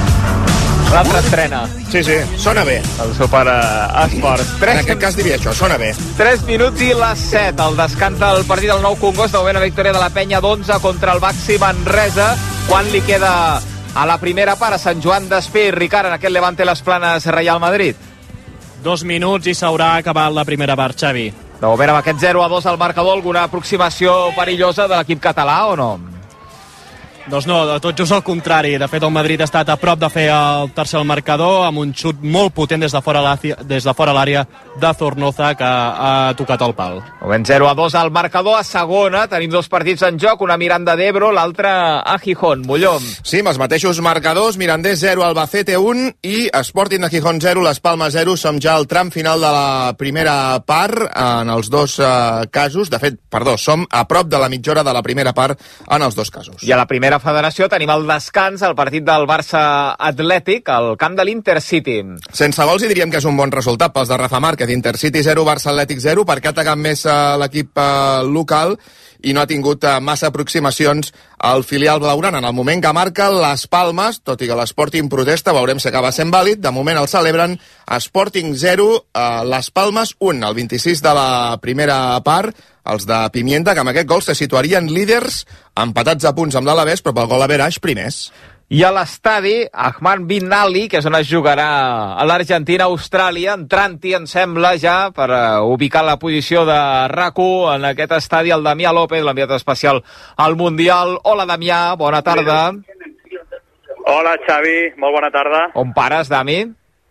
L'altra estrena. Sí, sí, sona bé. El Super Esport. En aquest cas diria això, sona bé. tres minuts i les set. El descans del partit del Nou Congost. De moment la victòria de la Penya d'onze contra el Baxi Manresa. Quan li queda a la primera part a Sant Joan d'Espí, Ricard, en aquest Levante les Planes Real Madrid? Dos minuts i s'haurà acabat la primera part, Xavi. De moment, amb aquest zero a dos al marcador, alguna aproximació perillosa de l'equip català o no? Doncs no, de tot just al contrari. De fet, el Madrid ha estat a prop de fer el tercer al marcador amb un xut molt potent des de fora des de fora l'àrea de Zornoza, que ha tocat el pal. De moment, zero a dos al marcador. A segona tenim dos partits en joc, una Miranda d'Ebro, l'altra a Gijón. Mollom. Sí, amb els mateixos marcadors, Mirandés zero, Albacete un i Sporting de Gijón zero, Les Palmes zero. Som ja al tram final de la primera part en els dos uh, casos. De fet, perdó, som a prop de la mitja hora de la primera part en els dos casos. I a la primera federació tenim el descans, el partit del Barça Atlètic, al camp de l'Intercity. Sense gols, i diríem que és un bon resultat pels de Rafa Márquez. Intercity zero, Barça Atlètic zero, perquè ha atacat més uh, l'equip uh, local i no ha tingut uh, massa aproximacions al filial blaugrana. En el moment que marca Las Palmes, tot i que l'Sporting protesta, veurem si acaba sent vàlid. De moment el celebren. Sporting zero, uh, Las Palmes un, el vint-i-sis de la primera part. Els de Pimienta, que amb aquest gol se situarien líders, empatats a punts amb l'Alavés, però pel gol a Veraix primers. I a l'estadi, Ahmad Bin Ali, que és on es jugarà a l'Argentina-Austràlia, entrant-hi, em sembla, ja, per uh, ubicar la posició de RAC u en aquest estadi, el Damià López, l'enviat especial al Mundial. Hola, Damià, bona tarda. Hola, Xavi, molt bona tarda. On pares, Dami?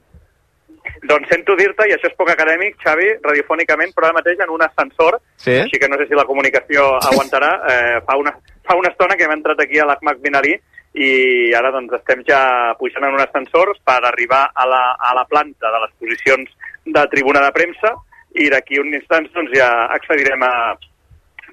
Doncs sento dir-te, i això és poc acadèmic, Xavi, radiofònicament, però ara mateix en un ascensor, sí? Així que no sé si la comunicació aguantarà. Eh, fa, una, fa una estona que hem entrat aquí a l'Ahmad Bin Ali i ara doncs estem ja pujant en un ascensor per arribar a la, a la planta de les posicions de tribuna de premsa i d'aquí uns instants doncs ja accedirem a,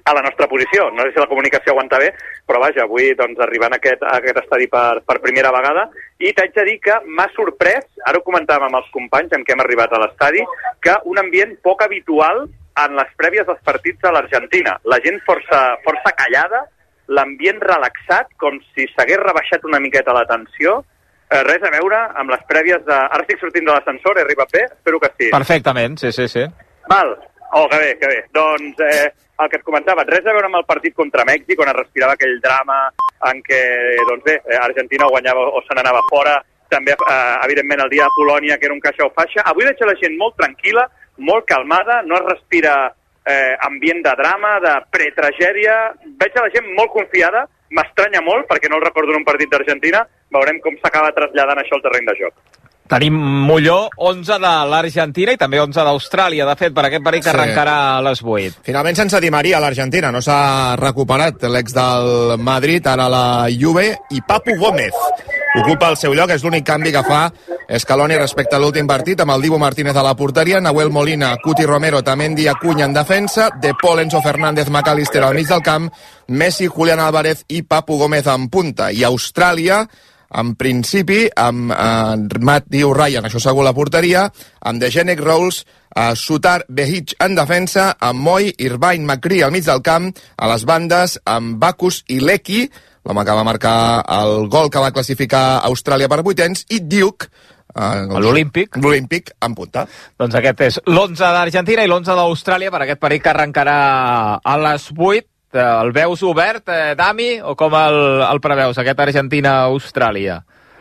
a la nostra posició. No sé si la comunicació aguanta bé, però vaja, avui doncs, arribant a aquest, a aquest estadi per, per primera vegada, i t'haig de dir que m'ha sorprès, ara ho comentàvem amb els companys amb què hem arribat a l'estadi, que un ambient poc habitual en les prèvies dels partits de l'Argentina. La gent força, força callada, l'ambient relaxat, com si s'hagués rebaixat una miqueta la tensió. Eh, res a veure amb les prèvies de... Ara estic sortint de l'ascensor, he arribat bé? Espero que sí. Perfectament, sí, sí, sí. Val. Oh, que bé, que bé. Doncs eh, el que et comentava, res a veure amb el partit contra Mèxic, on es respirava aquell drama en què, doncs bé, Argentina o guanyava o se n'anava fora. També, eh, evidentment, el dia de Polònia, que era un caixa o faixa. Avui veig la gent molt tranquil·la, molt calmada, no es respira eh, ambient de drama, de pretragèdia. Veig la gent molt confiada, m'estranya molt, perquè no el recordo en un partit d'Argentina. Veurem com s'acaba traslladant això al terreny de joc. Tenim Molló, onze de l'Argentina i també onze d'Austràlia, de fet, per aquest partit que sí. arrencarà a les vuit. Finalment sense Di Maria, l'Argentina. No s'ha recuperat l'ex del Madrid, ara la Juve, i Papu Gómez ocupa el seu lloc. És l'únic canvi que fa Scaloni respecte a l'últim partit, amb el Dibu Martínez a la porteria, Nahuel Molina, Cuti Romero, Tamendi, Acuña en defensa, De Paul, Enzo Fernández, McAllister al mig del camp, Messi, Julián Álvarez i Papu Gómez en punta. I Austràlia, en principi, amb eh, Matthew Ryan, això segur la porteria, amb Degenek Rolls, eh, Sutar Behic en defensa, amb Moy, Irvine, McCree al mig del camp, a les bandes, amb Bacchus i Lecky, l'home que va marcar el gol que va classificar Austràlia per vuitens, i Duke, eh, l'Olímpic. L'Olímpic en punta. Doncs aquest és l'onze d'Argentina i l'onze d'Austràlia per aquest partit que arrencarà a les vuit. El veus obert, eh, Dami, o com el, el preveus, aquest Argentina-Austràlia?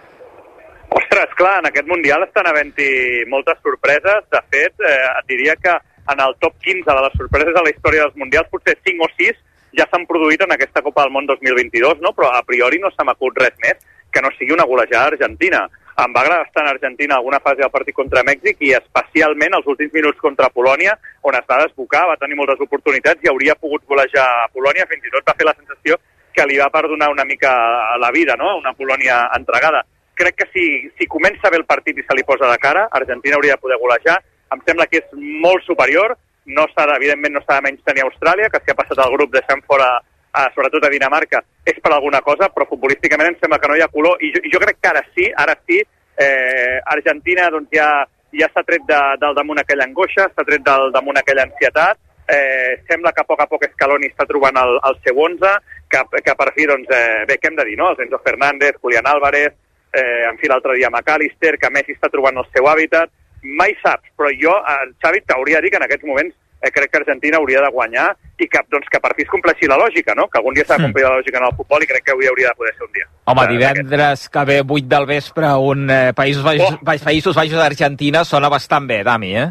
Ostres, clar, en aquest Mundial estan havent-hi moltes sorpreses. De fet, eh, et diria que en el top quinze de les sorpreses de la història dels Mundials, potser cinc o sis ja s'han produït en aquesta Copa del Món dos mil vint-i-dos, no? Però a priori no se m'acut res més que no sigui una golejada argentina. Em va agradar estar en Argentina alguna fase del partit contra Mèxic i especialment els últims minuts contra Polònia, on es va desbocar, va tenir moltes oportunitats i hauria pogut golejar a Polònia, fins i tot va fer la sensació que li va perdonar una mica la vida, no? Una Polònia entregada. Crec que si, si comença bé el partit i se li posa de cara, Argentina hauria de poder golejar. Em sembla que és molt superior, no s'ha de, evidentment no s'ha de menys tenir Austràlia, que si ha passat el grup deixant fora a, sobretot a Dinamarca, és per alguna cosa, però futbolísticament em sembla que no hi ha color, i jo, i jo crec que ara sí, ara sí, eh, Argentina doncs, ja, ja s'ha tret de, del damunt aquella angoixa, s'ha tret del damunt aquella ansietat, eh, sembla que a poc a poc Scaloni està trobant el, el seu onze, que, que per fi, doncs, eh, bé, què hem de dir, no? Els Enzo Fernández, Julián Álvarez, eh, en fi, l'altre dia McAllister, que Messi està trobant el seu hàbitat, mai saps, però jo, eh, Xavi, t'hauria de dir que en aquests moments eh, crec que Argentina hauria de guanyar i que, doncs, que per fi es compleixi la lògica, no? Que algun dia s'ha de complir la lògica en el futbol i crec que avui hauria de poder ser un dia. Home, divendres que ve vuit del vespre un eh, Països Baixos, oh. Països Baixos d'Argentina sona bastant bé, Dami, eh?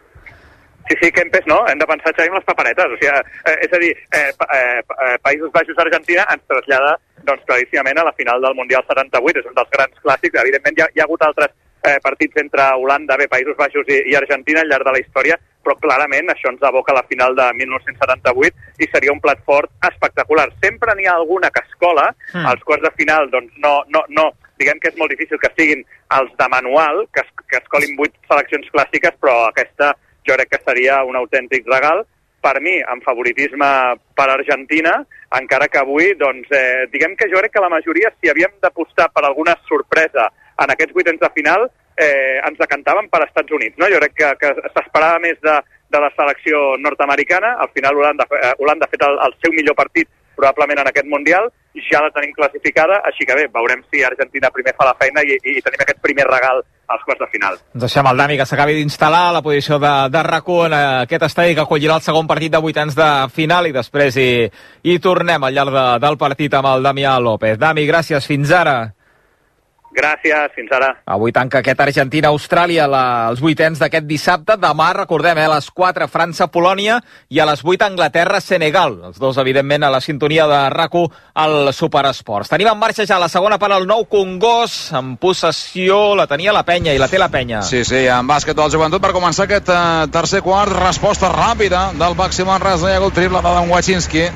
Sí, sí, Kempes, no? Hem de pensar, Xavi, en les paperetes. O sigui, eh, és a dir, eh, eh, Països Baixos d'Argentina ens trasllada, doncs, claríssimament a la final del Mundial setanta-vuit. És un dels grans clàssics. Evidentment, hi ha, hi ha hagut altres eh, partits entre Holanda, bé, Països Baixos i, i Argentina al llarg de la història, però clarament això ens aboca a la final de mil nou-cents setanta-vuit i seria un plat fort espectacular. Sempre n'hi ha alguna que es cola, mm. als quarts de final, doncs no, no, no, diguem que és molt difícil que siguin els de manual, que es, que es colin vuit seleccions clàssiques, però aquesta jo crec que seria un autèntic regal. Per mi, amb favoritisme per Argentina, encara que avui, doncs, eh, diguem que jo crec que la majoria, si havíem d'apostar per alguna sorpresa en aquests vuitens de final, eh, ens decantàvem per Estats Units, no? Jo crec que, que s'esperava més de, de la selecció nord-americana. Al final Holanda, eh, Holanda ha fet el, el seu millor partit probablement en aquest Mundial, ja la tenim classificada, així que bé, veurem si Argentina primer fa la feina i, i tenim aquest primer regal als quarts de final. Ens deixem el Dami que s'acabi d'instal·lar a la posició de, de R A C U en aquest estadi que acollirà el segon partit de vuitens de final i després hi, hi tornem al llarg de, del partit amb el Damià López. Dami, gràcies, fins ara. Gràcies, fins ara. Avui tanca aquest Argentina-Austràlia els vuitens d'aquest dissabte. Demà, recordem, eh, a les quatre França-Polònia i a les vuit Anglaterra-Senegal. Els dos, evidentment, a la sintonia de R A C U al Superesports. Tenim en marxa ja la segona part al Nou Congost. En possessió la tenia la Penya i la té la Penya. Sí, sí, en bàsquet del Joventut per començar aquest uh, tercer quart. Resposta ràpida del Baxi Manresa. Hi ha hagut triple d'Adam Wachinski.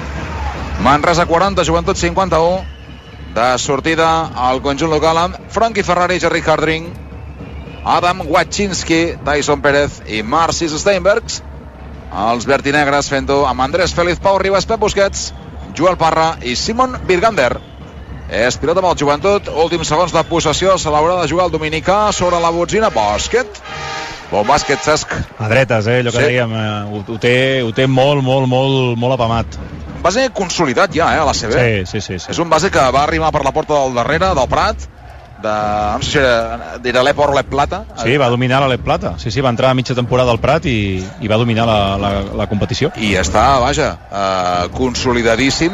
Manresa quaranta, Joventut cinquanta-u. De sortida al conjunt local amb Frankie Ferrari, Jerry Hardring, Adam Wachinski, Tyson Pérez i Marcis Steinbergs. els vertinegres fent-ho amb Andrés Félix, Pau Ribas, Pep Busquets, Joel Parra i Simon Birgander. És pilota amb el Joventut, últims segons de possessió, se l'haurà de jugar el dominicà sobre la botzina. Bàsquet, bon bàsquet, Cesc. A dretes, eh, allò que sí. dèiem, eh, ho, ho, té, ho té molt, molt, molt, molt apamat. Un base consolidat ja, eh, a l'A C B. Sí, sí, sí, sí. És un base que va arribar per la porta del darrere, del Prat, de, no sé si era, era l'Ep Or o l'Ep Plata. Sí, va dominar l'Ep Plata. Sí, sí, va entrar a mitja temporada al Prat i, i va dominar la, la, la competició. I està, vaja, eh, consolidadíssim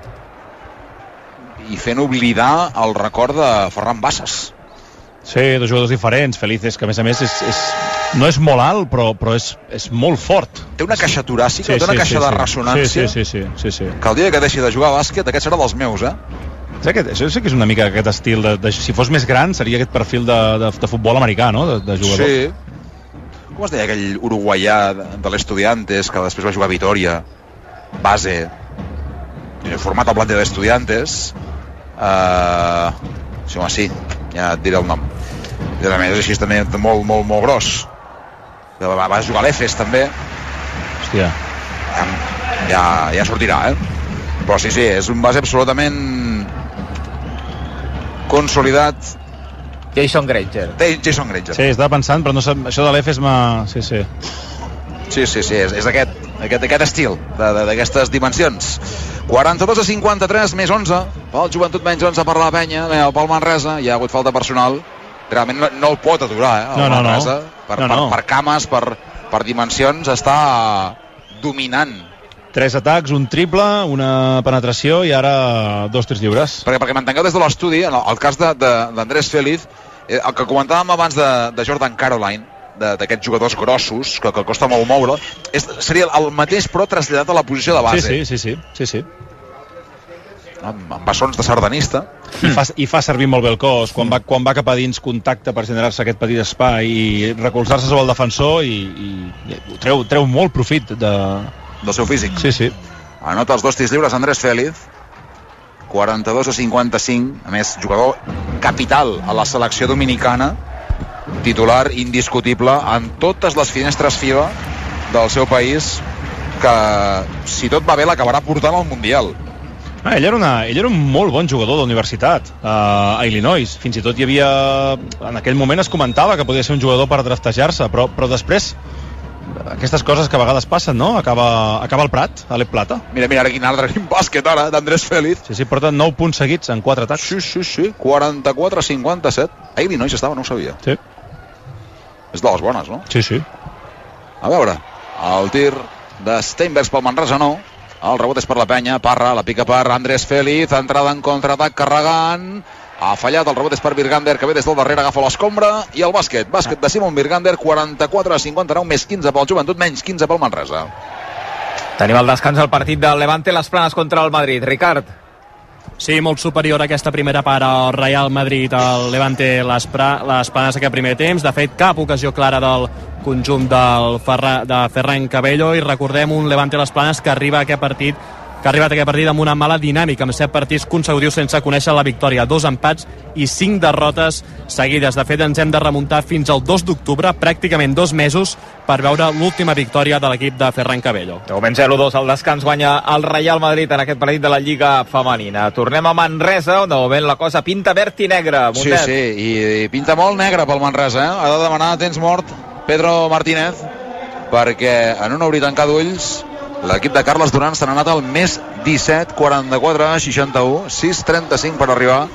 i fent oblidar el record de Ferran Bassas. Sí, dos jugadors diferents, Felices, que a més a més és, és, no és molt alt, però, però és, és molt fort. Té una caixa toràcica, sí, té una sí, caixa sí, de sí. ressonància. Sí, sí, sí, sí, sí, sí. Que el dia que deixi de jugar a bàsquet, aquest serà dels meus, eh? Sí, aquest, això sí que és una mica aquest estil de, de, si fos més gran seria aquest perfil de, de, de futbol americà, no? De, de jugador. Sí. Com es deia aquell uruguaià de, de l'Estudiantes que després va jugar a Vitoria, base, format al planter d'Estudiantes. Uh, sí, home, sí, ja et diré el nom. I a més així també molt, molt, molt gros. Va, va jugar a l'Efes també. Hòstia. Ja, ja, ja sortirà, eh? Però sí, sí, és un base absolutament consolidat. Jason Granger. Jason Granger. Sí, estava pensant, però no sap, això de l'Efes m'ha... Sí, sí. Sí, sí, sí, és, és aquest, aquest, aquest estil, d'aquestes dimensions. quaranta-dos a cinquanta-tres, més onze, pel Joventut menys onze per la penya, pel Manresa, hi ha hagut falta personal. Realment no, no el pot aturar, eh, el no, no, Manresa. No. Per, no, per, no. per cames, per, per dimensions, està dominant. Tres atacs, un triple, una penetració i ara dos tirs lliures. Perquè, perquè m'entengueu des de l'estudi, en el, el cas d'Andrés Félix, eh, el que comentàvem abans de, de Jordan Caroline, d'aquests jugadors grossos, que, que costa molt moure, és, seria el mateix però traslladat a la posició de base. Sí, sí, sí, sí, sí. Amb, amb bessons de sardanista. I fa, i fa servir molt bé el cos, quan va, quan va cap a dins contacte per generar-se aquest petit espai i recolzar-se sobre el defensor i, i, i treu, treu molt profit de... del seu físic. Sí, sí. Anota els dos tirs lliures Andrés Félix, quaranta-dos a cinquanta-cinc, a més jugador capital a la selecció dominicana, titular indiscutible en totes les finestres FIBA del seu país, que si tot va bé l'acabarà portant al Mundial. Ah, ell, era una, ell era un molt bon jugador d'universitat uh, a Illinois. Fins i tot hi havia, en aquell moment es comentava que podia ser un jugador per draftejar-se, però, però després aquestes coses que a vegades passen, no? Acaba, acaba el Prat, a l'Ep Plata. Mira, mira, ara quin altre, quin bàsquet ara, d'Andrés Félix. Sí, sí, porta nou punts seguits en quatre atacs. Sí, sí, sí, quaranta-quatre a cinquanta-set. A Illinois estava, no ho sabia. Sí. És de les bones, no? Sí, sí. A veure, el tir de Steinbergs pel Manresa, no. El rebot és per la penya, Parra, la pica per Andrés Félix, entrada en contraatac carregant, ha fallat, el rebot és per Birgander, que ve des del darrere, agafa l'escombra, i el bàsquet, bàsquet de Simon Birgander, quaranta-quatre a cinquanta-nou, més quinze pel Joventut, menys quinze pel Manresa. Tenim el descans al partit del Levante Les Planes contra el Madrid. Ricard. Sí, molt superior a aquesta primera part al Real Madrid, el Levante Les, pra, les Planes aquest primer temps. De fet, cap ocasió clara del conjunt del Ferra, de Ferran Cabello, i recordem un Levante Les Planes que arriba a aquest partit que ha arribat a aquest partit amb una mala dinàmica, amb set partits consecutius sense conèixer la victòria, dos empats i cinc derrotes seguides. De fet, ens hem de remuntar fins al dos d'octubre, pràcticament dos mesos, per veure l'última victòria de l'equip de Ferran Cabello. De moment zero dos, al descans guanya el Real Madrid en aquest partit de la Lliga Femenina. Tornem a Manresa, on de moment la cosa pinta verd i negre. Mundet. Sí, sí, i, i pinta molt negre pel Manresa, eh? Ha de demanar temps mort Pedro Martínez, perquè en un obrir tancar d'ulls l'equip de Carles Duran se n'ha anat al més disset, quaranta-quatre a seixanta-u, sis trenta-cinc per arribar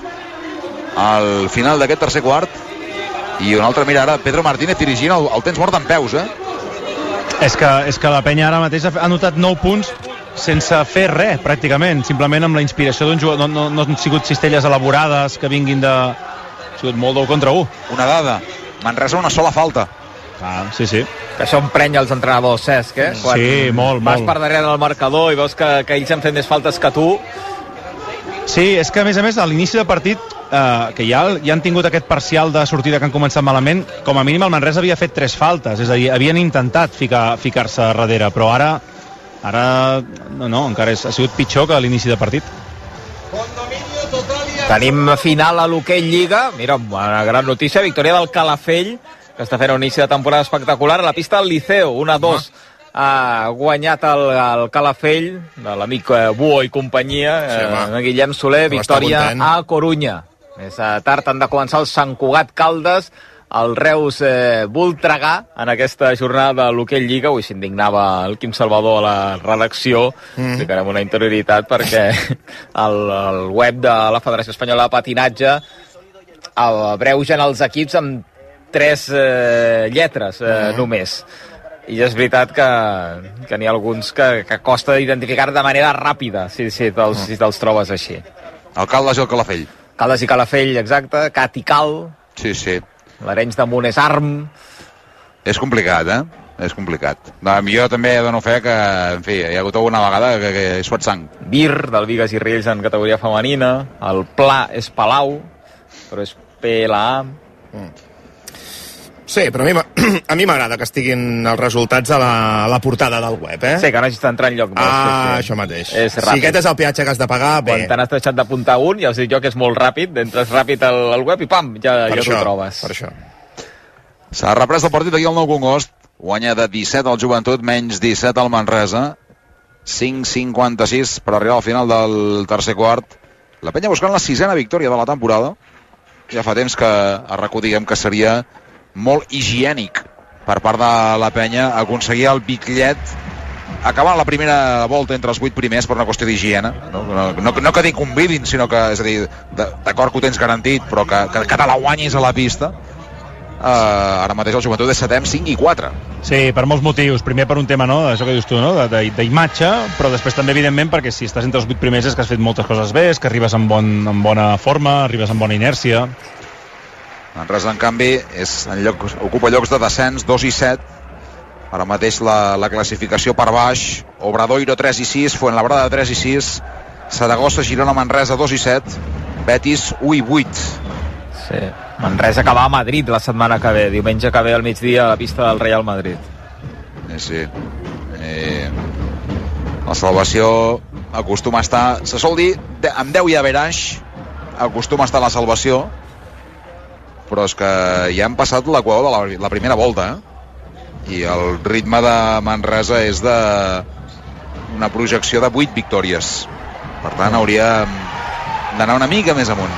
al final d'aquest tercer quart. I un altre, mira ara, Pedro Martínez dirigint el, el temps mort en peus, eh? És que, és que la penya ara mateix ha anotat nou punts sense fer res, pràcticament, simplement amb la inspiració d'un jugador. No, no, no han sigut cistelles elaborades que vinguin de... Ha sigut molt del contra u. Una dada, Manresa una sola falta. Ah, sí, sí. Que això emprenya els entrenadors, Cesc, eh? Quan sí, molt, vas molt. per darrere del marcador i veus que, que ells han fet més faltes que tu. Sí, és que a més a més a l'inici del partit eh, que ja, ja han tingut aquest parcial de sortida que han començat malament, com a mínim el Manresa havia fet tres faltes, és a dir, havien intentat ficar, ficar-se darrere, però ara ara no, no, encara és, ha sigut pitjor que a l'inici del partit. Tenim final a l'Hockey Lliga, mira, una gran notícia, victòria del Calafell, que està fent un inici de temporada espectacular a la pista del Liceo, un a dos ha guanyat el, el Calafell, de l'amic Buo i companyia, sí, eh, Guillem Soler, victòria a Corunya. Més tard han de començar el Sant Cugat Caldes, el Reus eh, Voltregà en aquesta jornada de l'Hockey Lliga. Avui s'indignava el Quim Salvador a la redacció, mm. ficarem una interioritat perquè el, el web de la Federació Espanyola de Patinatge abreugen els equips amb tres eh, lletres eh, mm. només. I és veritat que, que n'hi ha alguns que, que costa d'identificar de manera ràpida si, si, te'ls, mm. si te'ls trobes així. El Caldes i el Calafell. Caldes i Calafell, exacte. Cat i Cal. Sí, sí. L'Arenys de Munt és Arm. És complicat, eh? És complicat. No, jo també dono fe que, en fi, hi ha hagut alguna vegada que, que he suat sang. Bir, del Vigues i Riells en categoria femenina. El Pla és Palau, però és P L A. Mm. Sí, però a mi, a mi m'agrada que estiguin els resultats a la, a la portada del web, eh? Sí, que no hagis d'entrar en lloc més. Ah, sí, sí. això mateix. És si aquest és el peatge que has de pagar, bé. Quan te n'has deixat d'apuntar un, ja us dic jo que és molt ràpid, entres ràpid al, al web i pam, ja, ja t'ho trobes. Per això. S'ha reprès el partit aquí al Nou Congost, guanya de disset al Joventut, menys disset al Manresa, cinc cinquanta-sis per arribar al final del tercer quart. La penya buscant la sisena victòria de la temporada. Ja fa temps que recordem que seria molt higiènic per part de la penya aconseguir el bitllet acabar la primera volta entre els vuit primers per una qüestió d'higiene, no, no, no, no que t'hi convidin, sinó que, és a dir, d'acord que ho tens garantit, però que, que, que te la guanyis a la pista. Uh, ara mateix el Joventut és setè amb cinc i quatre. Sí, per molts motius. Primer per un tema, no?, això que dius tu, no?, d'imatge, però després també, evidentment, perquè si estàs entre els vuit primers és que has fet moltes coses bé, és que arribes en, bon, en bona forma, arribes en bona inèrcia. Manresa, en canvi, és en lloc, ocupa llocs de descens, dos i set. Ara mateix la, la classificació per baix. Obradoiro, tres i sis. Fuenlabrada, tres i sis. Saragossa, Girona, Manresa, dos i set. Betis, u i vuit. Sí. Manresa que va a Madrid la setmana que ve. Diumenge que ve al migdia a la pista del Real Madrid. Sí, sí. Eh, la salvació acostuma a estar... Se sol dir, amb deu i average acostuma a estar la salvació, però és que ja han passat l'equador de la, la primera volta, eh? I el ritme de Manresa és de una projecció de vuit victòries. Per tant, hauria d'anar una mica més amunt.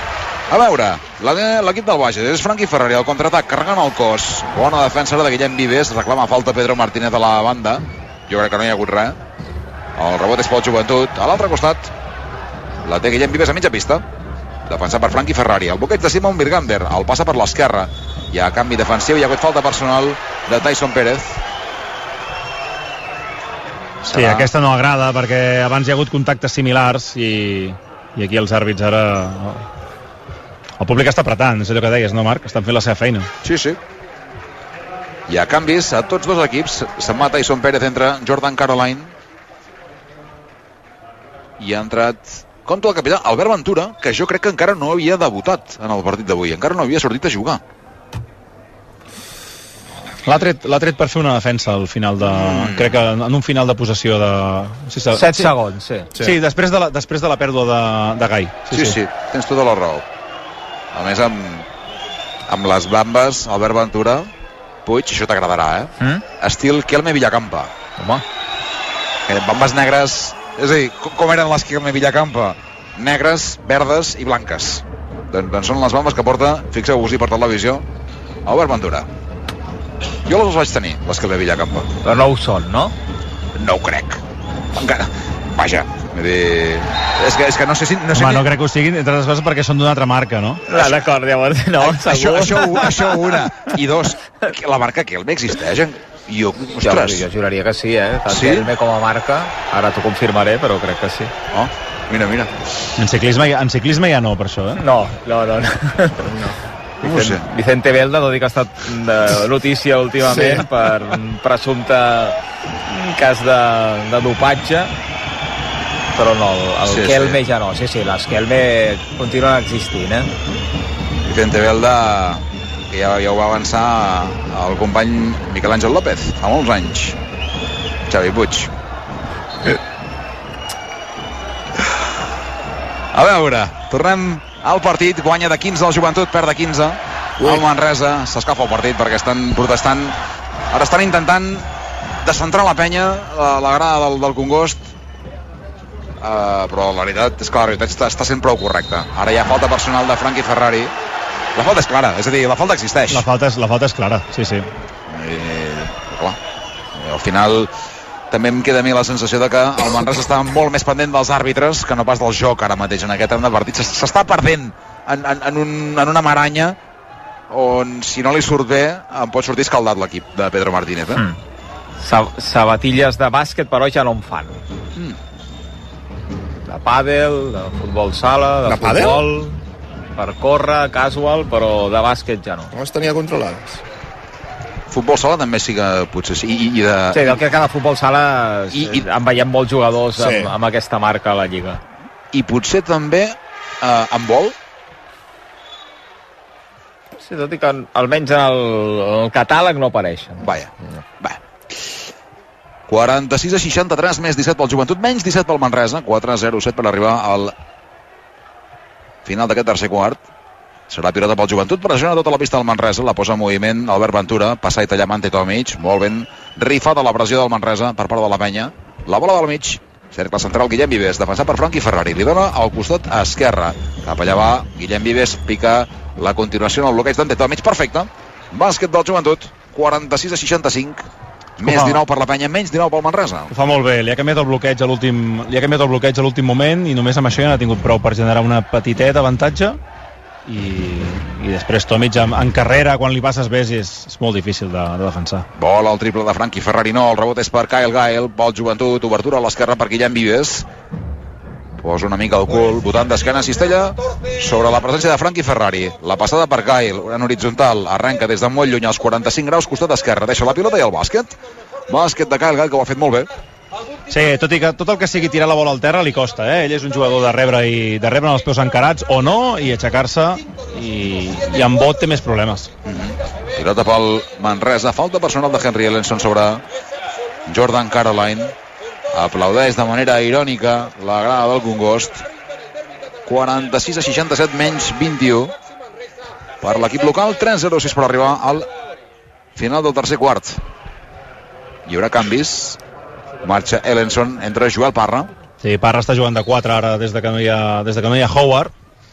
A veure, l'equip del Bages és Franqui Ferrari, el contraatac, carregant el cos. Bona defensa de Guillem Vives, reclama falta Pedro Martínez a la banda. Jo crec que no hi ha hagut res. El rebot és pel Joventut. A l'altre costat la té Guillem Vives a mitja pista, defensat per Franqui Ferrari. El bloqueig de Simon Birgander, el passa per l'esquerra. Hi ha canvi defensiu, hi ha hagut falta personal de Tyson Pérez. Sí, Serà... aquesta no agrada perquè abans hi ha hagut contactes similars i, i aquí els àrbits ara... El públic està apretant, és allò que deies, no, Marc? Estan fent la seva feina. Sí, sí. Hi ha canvis a tots dos equips. Se'n va Tyson Pérez, entra Jordan Caroline i ha entrat... Conto el capità Albert Ventura, que jo crec que encara no havia debutat en el partit d'avui, encara no havia sortit a jugar. L'ha tret, l'ha tret per fer una defensa al final de... Mm. Crec que en un final de possessió de... Sí, sí, set sí. segons, sí. Sí, sí després, de la, després de la pèrdua de, de Gai. Sí sí, sí, sí, tens tota la raó. A més, amb, amb les bambes, Albert Ventura, Puig, això t'agradarà, eh? Mm? Estil Kelme Villacampa. Home. Eh, bambes negres... És a dir, com eren les Kelme Villacampa? Negres, verdes i blanques. Doncs, doncs són les bambes que porta, fixeu-vos-hi per televisió, Albert Ventura. Jo les vaig tenir, les Kelme Villacampa. Però no ho són, no? No ho crec. Encara. Vaja, vull dir... És que, és que no sé si... No sé Home, ni... no crec que ho siguin, entre les coses, perquè són d'una altra marca, no? Ah, d'acord, llavors, no, això, això, això una. I dos, la marca Kelme existeix? Jo, ostres. Jo, jo juraria que sí, eh? Tant sí? Kelme com a marca, ara t'ho confirmaré, però crec que sí. Oh, mira, mira. En ciclisme, en ciclisme ja no, per això, eh? No, no, no. no. no. Vicente, Vicente Belda, tot i que ha estat de notícia últimament sí. per un presumpte cas de, de dopatge, però no, el, el sí, Kelme sí. ja no. Sí, sí, les Kelme continuen existint, eh? Vicente Belda, que ja, ja ho va avançar el company Miquel Àngel López fa molts anys. Xavi Puig. A veure, tornem al partit. Guanya de quinze el Joventut, perd de quinze. Ui. El Manresa s'escafa el partit perquè estan protestant. Ara estan intentant de centrar la penya, la, la grada del, del Congost, uh, però la veritat és que la veritat està, està sent prou correcta. Ara hi ha falta personal de Frankie Ferrari. La falta és clara, és a dir, la falta existeix. La falta és, la falta és clara, sí, sí. I, clar, al final també em queda a mi la sensació de que el Manresa està molt més pendent dels àrbitres que no pas del joc ara mateix en aquest tram de partit. S'està perdent en, en, en, un, en una maranya on si no li surt bé em pot sortir escaldat l'equip de Pedro Martínez, eh? Mm. Sabatilles de bàsquet però ja no en fan. Mm. De pàdel, de futbol sala, de, de futbol pàdel? Per córrer, casual, però de bàsquet ja no. No les tenia controlades. Futbol sala també sí que potser sí. I, i de... Sí, del que cada futbol sala I, i... en veiem molts jugadors sí. amb, amb aquesta marca a la Lliga. I potser també eh, en vol? Sí, tot i que almenys en el, en el catàleg no apareixen. Vaja, va. quaranta-sis a seixanta-tres, més disset pel Joventut, menys disset pel Manresa, quatre a zero set per arribar al final d'aquest tercer quart. Serà pilota pel Joventut, pressiona tota la pista del Manresa, la posa en moviment Albert Ventura, passa i tallar Ante Tomic, molt ben rifada la pressió del Manresa per part de la penya. La bola del mig, cercle central Guillem Vives, defensat per Frankie Ferrari, li dona al costat esquerre, cap allà va Guillem Vives, pica la continuació en el bloqueig d'Ante Tomic, perfecte. Bàsquet del Joventut, quaranta-sis a seixanta-cinc, més dinou per la penya, menys dinou pel Manresa. Ho fa molt bé, li ha canviat el bloqueig a l'últim li ha canviat el bloqueig a l'últim moment i només amb això ja n'ha tingut prou per generar una petitet avantatge. I, i després Tomic en, en carrera quan li passes bé és, és molt difícil de, de defensar. Bola al triple de Frankie Ferrari, no, el rebot és per Kyle Gael, pel Joventut, obertura a l'esquerra per Guillem Vives, posa una mica el cul, votant d'esquena Cistella sobre la presència de Frankie Ferrari, la passada per Gael, en horitzontal, arrenca des de molt lluny als quaranta-cinc graus, costat esquerra, deixa la pilota i el bàsquet bàsquet de Kyle Gael, que ho ha fet molt bé. Sí, tot i que tot el que sigui tirar la bola al terra li costa, eh? Ell és un jugador de rebre i de rebre amb els peus encarats o no i aixecar-se i, i amb bot té més problemes. Mm-hmm. Pilota pel Manresa, falta personal de Henry Ellenson sobre Jordan Caroline, aplaudeix de manera irònica la grada del Congost. Quaranta-sis a seixanta-set, menys vint-i-u per l'equip local, tres a zero sis per arribar al final del tercer quart. Hi haurà canvis. Marxa Ellenson, entra Joel Parra. Sí, Parra està jugant de quatre ara des de que no hi ha, des de que no hi ha Howard.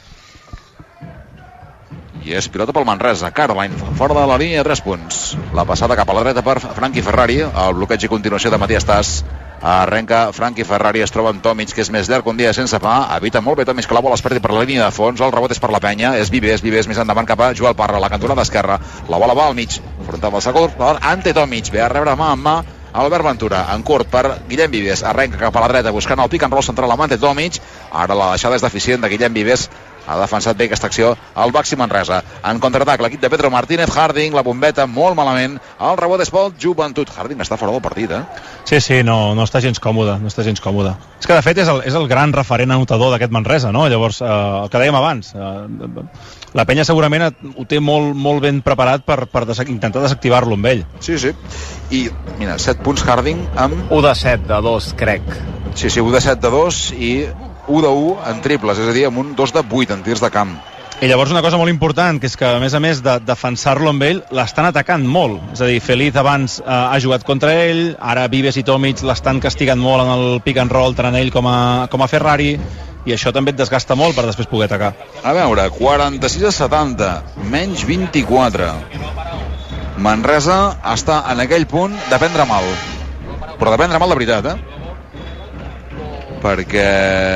I és pilota pel Manresa. Caroline fora de la línia de tres punts. La passada cap a la dreta per Frankie Ferrari. El bloqueig i continuació de Matías Tas. Arrenca Frankie Ferrari, es troba amb Tomic, que és més llarg un dia sense pa. Evita molt bé Tomic que la bola es perdi per la línia de fons. El rebot és per la penya. És Vives, Vives més endavant cap a Joel Parra. La cantonada esquerra. La bola va al mig. Frontal del segon. Ante Tomic. Ve a rebre mà amb mà Albert Ventura, en curt per Guillem Vives, arrenca cap a la dreta buscant el pick and roll central amb Ante Tomic. Ara la deixada és deficient de Guillem Vives, ha defensat bé aquesta acció el Baxi Manresa. En contraatac l'equip de Pedro Martínez, Harding, la bombeta molt malament, el rebot és pel Joventut. Harding està fora del partit, eh? Sí, sí, no, no està gens còmode, no està gens còmode. És que de fet és el, és el gran referent anotador d'aquest Manresa, no? Llavors, eh, el que dèiem abans, eh, la penya segurament ho té molt, molt ben preparat per, per des intentar desactivar-lo amb ell. Sí, sí. I, mira, set punts Harding amb... u de set de dos, crec. Sí, sí, u de set de dos i u de u en triples, és a dir, amb un dos de vuit en tirs de camp. I llavors una cosa molt important, que és que a més a més de defensar-lo amb ell, l'estan atacant molt. És a dir, Feliz abans eh, ha jugat contra ell, ara Vives i Tomic l'estan castigant molt en el pick and roll, tant ell com a, com a Ferrari, i això també et desgasta molt per després poder atacar. A veure, quaranta-sis a setanta, menys vint-i-quatre. Manresa està en aquell punt de prendre mal. Però de prendre mal de veritat, eh? Perquè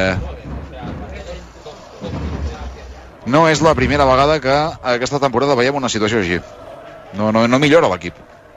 no és la primera vegada que aquesta temporada veiem una situació així. No, no, no millora l'equip.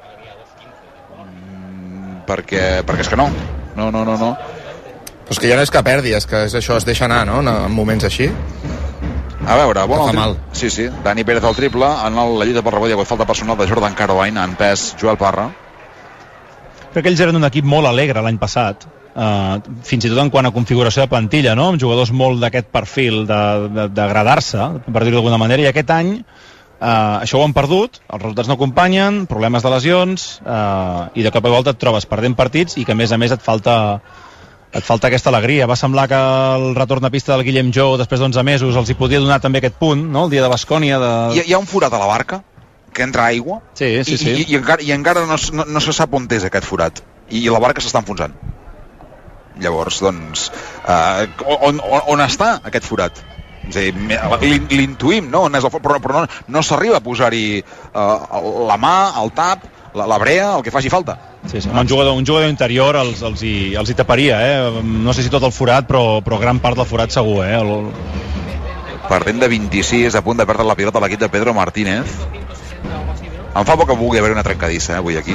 Perquè, perquè és que no. No, no, no, no. Però és que ja no és que perdi, és que és això, es deixa anar, no?, en moments així. A veure, bon fa mal. Sí, sí. Dani Pérez al triple, en el, la lluita pel rebot hi ha hagut falta personal de Jordan Caroline, en pes Joel Parra. Crec que ells eren un equip molt alegre l'any passat, uh, fins i tot en quant a configuració de plantilla, no?, amb jugadors molt d'aquest perfil d'agradar-se, per dir-ho d'alguna manera, i aquest any uh, això ho han perdut, els resultats no acompanyen, problemes de lesions, uh, i de cop i volta et trobes perdent partits i que a més a més et falta et falta aquesta alegria. Va semblar que el retorn a pista del Guillem Jou després d'onze mesos els hi podia donar també aquest punt, no?, el dia de Baskònia. De... Hi, hi ha un forat a la barca que entra aigua, sí, sí, i, sí. i, i, encara, i encara no, no, no se sap on és aquest forat. i la barca s'està enfonsant. Llavors, doncs, eh, on, on, on està aquest forat? És a dir, l'intuïm, no? On és el, però però no, no s'arriba a posar-hi eh, la mà, el tap, la, la brea, el que faci falta. Sí, sí. Un, jugador, un jugador interior els, els, hi, els hi taparia, eh? No sé si tot el forat, però, però gran part del forat segur, eh? El... Perdent de vint-i-sis, a punt de perdre la pilota l'equip de Pedro Martínez. Em fa por que vulgui haver una trencadissa, eh, avui aquí.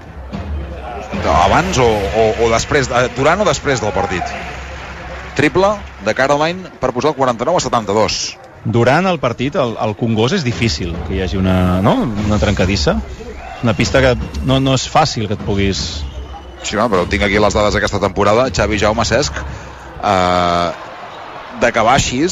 Abans o, o, o després, durant o després del partit. Triple de Caroline per posar el quaranta-nou a setanta-dos. Durant el partit, el, el Congost és difícil que hi hagi una, no? una trencadissa. Una pista que no, no és fàcil que et puguis... Sí, no, però tinc aquí les dades d'aquesta temporada. Xavi Jaume Cesc, eh, d'acabar així,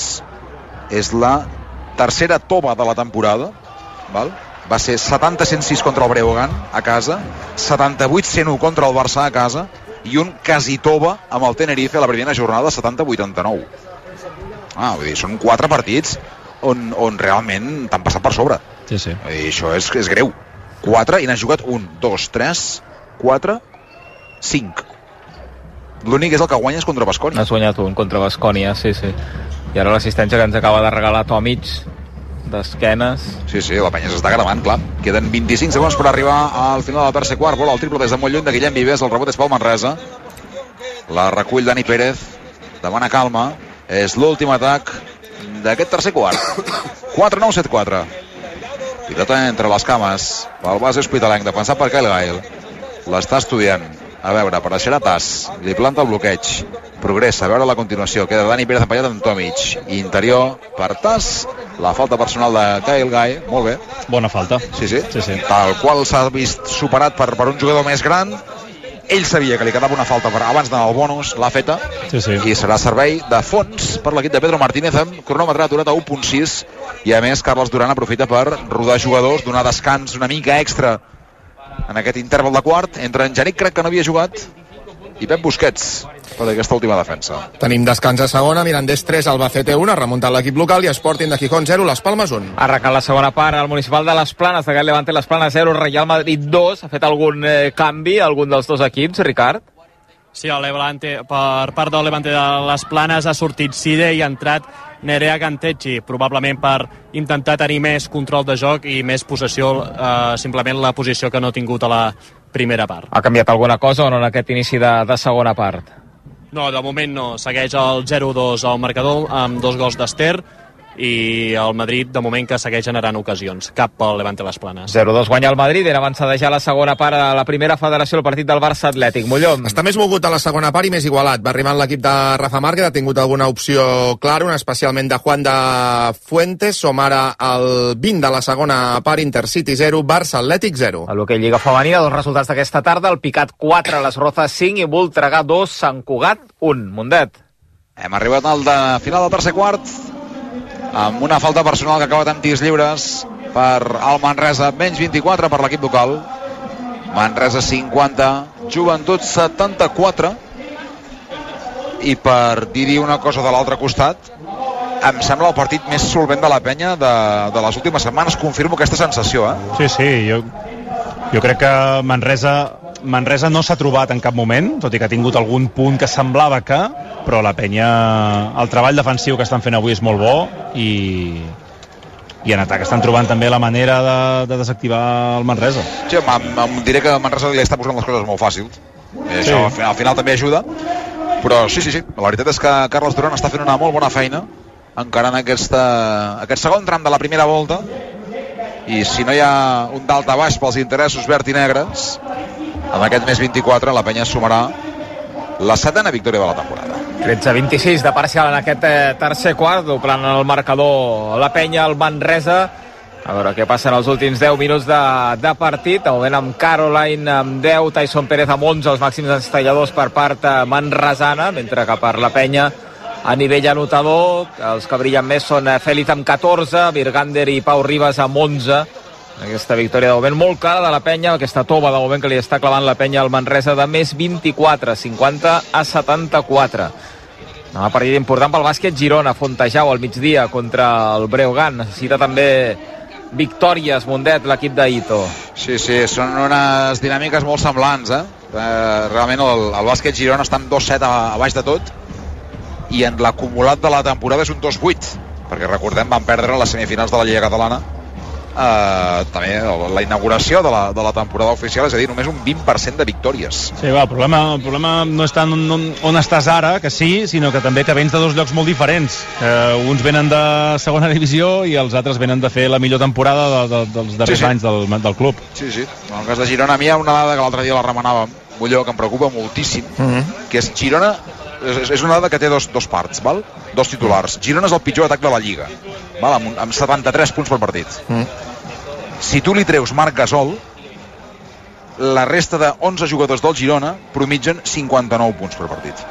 és la tercera tova de la temporada, val? Va ser setanta a cent sis contra el Breogán a casa, setanta-vuit a cent u contra el Barça a casa i un quasi tova amb el Tenerife a la primera jornada, setanta a vuitanta-nou. Ah, vull dir, són quatre partits on, on realment t'han passat per sobre. Sí, sí. Vull dir, això és, és greu. quatre i n'has jugat un, dos, tres, quatre, cinc. L'únic és el que guanyes contra Baskonia. Has guanyat un contra Baskonia, sí, sí. I ara l'assistència que ens acaba de regalar Tomic, d'esquenes. Sí, sí, la penya s'està gravant, clar. Queden vint-i-cinc segons per arribar al final del tercer quart. Vola el triple des de molt lluny de Guillem Vives. El rebot és pel Manresa. La recull Dani Pérez. Demana calma. És l'últim atac d'aquest tercer quart. quatre nou set quatre. Pilota entre les cames pel base hospitalenc, defensat per Kyle Gayle. L'està estudiant. A veure, per deixar a Tas. Li planta el bloqueig. Progressa, a veure la continuació. Queda Dani Pérez empallat amb Tomic. Interior per Tas. La falta personal de Kyle Gayle. Molt bé. Bona falta. Sí, sí. sí, sí. Tal qual s'ha vist superat per, per un jugador més gran. Ell sabia que li quedava una falta per abans d'anar al bonus. L'ha feta. Sí, sí. I serà servei de fons per l'equip de Pedro Martínez amb cronòmetre aturat a u punt sis. I a més, Carles Duran aprofita per rodar jugadors, donar descans una mica extra en aquest interval de quart. Entre en Janic, crec que no havia jugat, i Pep Busquets per aquesta última defensa. Tenim descans a segona, Mirandés tres, Albacete un, ha remuntat l'equip local, i Sporting de Gijón zero, Les Palmes un. Ha arrencat la segona part al Municipal de Les Planes, de Levante Les Planes zero, Real Madrid dos. Ha fet algun eh, canvi, algun dels dos equips, Ricard? Sí, el Levante, per part del Levante de Les Planes ha sortit Side i ha entrat Nerea Cantecchi, probablement per intentar tenir més control de joc i més possessió, eh, simplement la posició que no ha tingut a la primera part. Ha canviat alguna cosa o no en aquest inici de, de segona part? No, de moment no. Segueix el zero dos al marcador amb dos gols d'Ester i el Madrid de moment que segueix generant ocasions. Cap pel Levante Les Planes. zero dos guanya el Madrid, era avançada ja la segona part a la primera federació, el partit del Barça Atlètic. Mollom. Està més mogut a la segona part i més igualat. Va arribant l'equip de Rafa Márquez, ha tingut alguna opció clara, una especialment de Juan de Fuentes. Som ara al vint de la segona part, Intercity zero, Barça Atlètic zero. A l'hoquei Lliga Femenina, dos resultats d'aquesta tarda, el Picat quatre, les Rozas cinc i Voltregà dos, Sant Cugat un. Mundet. Hem arribat al de final del tercer quart, amb una falta personal que acaba amb tirs lliures per el Manresa, menys vint-i-quatre per l'equip local. Manresa cinquanta, Joventut setanta-quatre. I per dir-hi una cosa de l'altre costat, em sembla el partit més solvent de la penya de, de les últimes setmanes. Confirmo aquesta sensació, eh? Sí, sí, jo, jo crec que Manresa Manresa no s'ha trobat en cap moment, tot i que ha tingut algun punt que semblava que, però la penya, el treball defensiu que estan fent avui és molt bo, i, i en atac estan trobant també la manera de, de desactivar el Manresa. Sí, em, em diré que Manresa li està posant les coses molt fàcils. I això sí. al, final, al final també ajuda, però sí, sí, sí, la veritat és que Carles Duran està fent una molt bona feina encarant aquesta, aquest segon tram de la primera volta, i si no hi ha un dalt a baix pels interessos verd i negres, amb aquest més vint-i-quatre la penya sumarà la setena victòria de la temporada. tretze a vint-i-sis de parcial en aquest eh, tercer quart, doblant el marcador la penya, el Manresa. A veure què passa en els últims deu minuts de, de partit. De moment amb Caroline amb deu, Tyson Pérez amb onze, els màxims estelladors per part manresana, mentre que per la penya a nivell anotador els que brillen més són Félix amb catorze, Virgander i Pau Ribas amb onze. Aquesta victòria de moment molt clara de la penya, aquesta tova de moment que li està clavant la penya al Manresa de més vint-i-quatre, cinquanta a setanta-quatre. Una partida important pel bàsquet Girona, Fontejau al migdia contra el Breogán. Necessita també victòries, Mundet, l'equip d'Ito. Sí, sí, són unes dinàmiques molt semblants, eh? Eh, realment el, el bàsquet Girona està en dos set a, a baix de tot, i en l'acumulat de la temporada és un dos vuit, perquè recordem, van perdre les semifinals de la Lliga Catalana, eh, també la inauguració de la, de la temporada oficial, és a dir, només un vint per cent de victòries. Sí, va, el problema, el problema no està on, on, on estàs ara, que sí, sinó que també que vens de dos llocs molt diferents. Eh, uns venen de segona divisió i els altres venen de fer la millor temporada de, de, dels darrers sí, sí. anys del, del club. Sí, sí. En el cas de Girona, a mi hi ha una dada que l'altre dia la remenàvem, Molló, que em preocupa moltíssim, mm-hmm. que és Girona, és, és una dada que té dos, dos parts, val? Dos titulars. Girona és el pitjor atac de la Lliga, val? Amb, amb setanta-tres punts per partit. Mm. Si tu li treus Marc Gasol, la resta de onze jugadors del Girona promitgen cinquanta-nou punts per partit.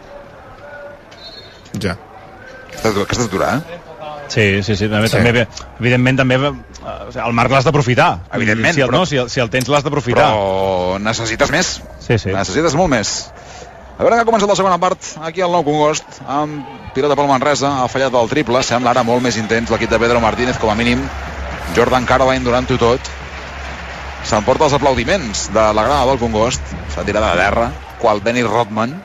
Ja. Aquesta és dura, eh? Sí, sí, sí, també, sí. també evidentment també el Marc l'has d'aprofitar. Evidentment, si el, però... no, si, el, si el tens l'has d'aprofitar. Però necessites més. Sí, sí. Necessites molt més. A veure que ha començat la segona part aquí al Nou Congost, amb pilota pel Manresa, ha fallat el triple, sembla ara molt més intens l'equip de Pedro Martínez, com a mínim Jordan Caroline donant-ho tot. S'emporta els aplaudiments de la grada del Congost, s'ha tirat a terra, qual Dennis Rodman.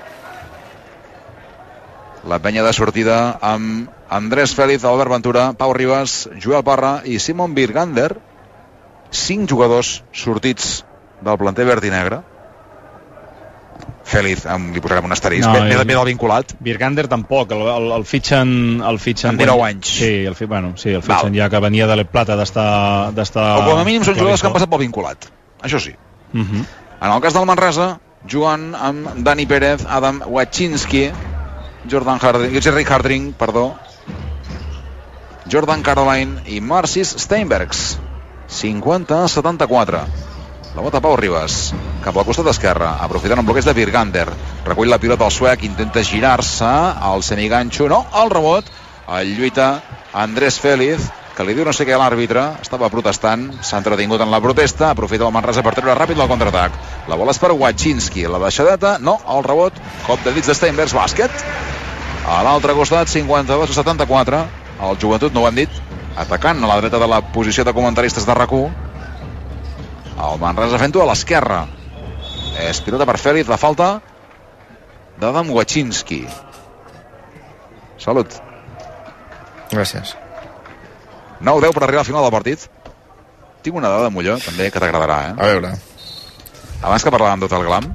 La penya de sortida amb Andrés Félix, Albert Ventura, Pau Ribas, Joel Parra i Simon Birgander. Cinc jugadors sortits del planter verd i negre. Félix, amb, li posarem un asterisc, no, ve, ve del vinculat. Birgander tampoc, el, el, el fitxen... El fitxen amb dinou anys. Sí, el, bueno, sí, el fitxen Val. ja que venia de l'E Plata d'estar... O com a mínim són jugadors que han passat pel vinculat. Això sí. Uh -huh. En el cas del Manresa, jugant amb Dani Pérez, Adam Wachinski, Jordan Harding, Jerry Harding, perdó, Jordan Caroline i Marcis Steinbergs. cinquanta a setanta-quatre. La bota Pau Ribas cap al costat esquerre, aprofitant un bloqueig de Birgander, recull la pilota al suec, intenta girar-se al semiganxo, no, el rebot, el lluita Andrés Félix, que li diu no sé què a l'àrbitre, estava protestant, s'ha entretingut en la protesta, aprofita el Manresa per treure ràpid el contraatac. La bola és per Wachinski, la deixadeta, no, el rebot, cop de dits de Steinbergs, bàsquet. A l'altre costat, cinquanta-dos a setanta-quatre, el Joventut, no ho hem dit, atacant a la dreta de la posició de comentaristes de RAC u. El Manresa fent-ho a l'esquerra. És pilota per Félix, la falta d'Adam Wachinski. Salut. Gràcies. nou deu per arribar al final del partit. Tinc una dada, Molló, també, que t'agradarà, eh? A veure. Abans que parlàvem d'Hotel Glam.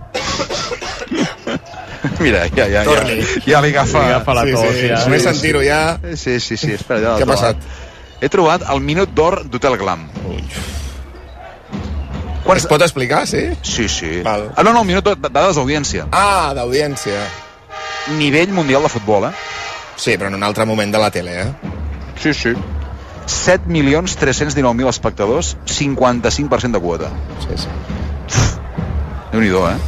Mira, ja, ja, ja, ja li agafa, li agafa la tos. Sí, sí, ja. Només sentir-ho ja... Sí, sí, sí, espera. Ja Què ha passat? He trobat el minut d'or d'Hotel Glam. Ui. Quants... Es pot explicar, sí? Sí, sí. Val. Ah, no, no, el minut de dades d'audiència. Ah, d'audiència. Nivell mundial de futbol, eh? Sí, però en un altre moment de la tele, eh? Sí, sí. set milions tres-cents dinou mil espectadors, cinquanta-cinc per cent de quota. Sí, sí. Déu-n'hi-do, eh?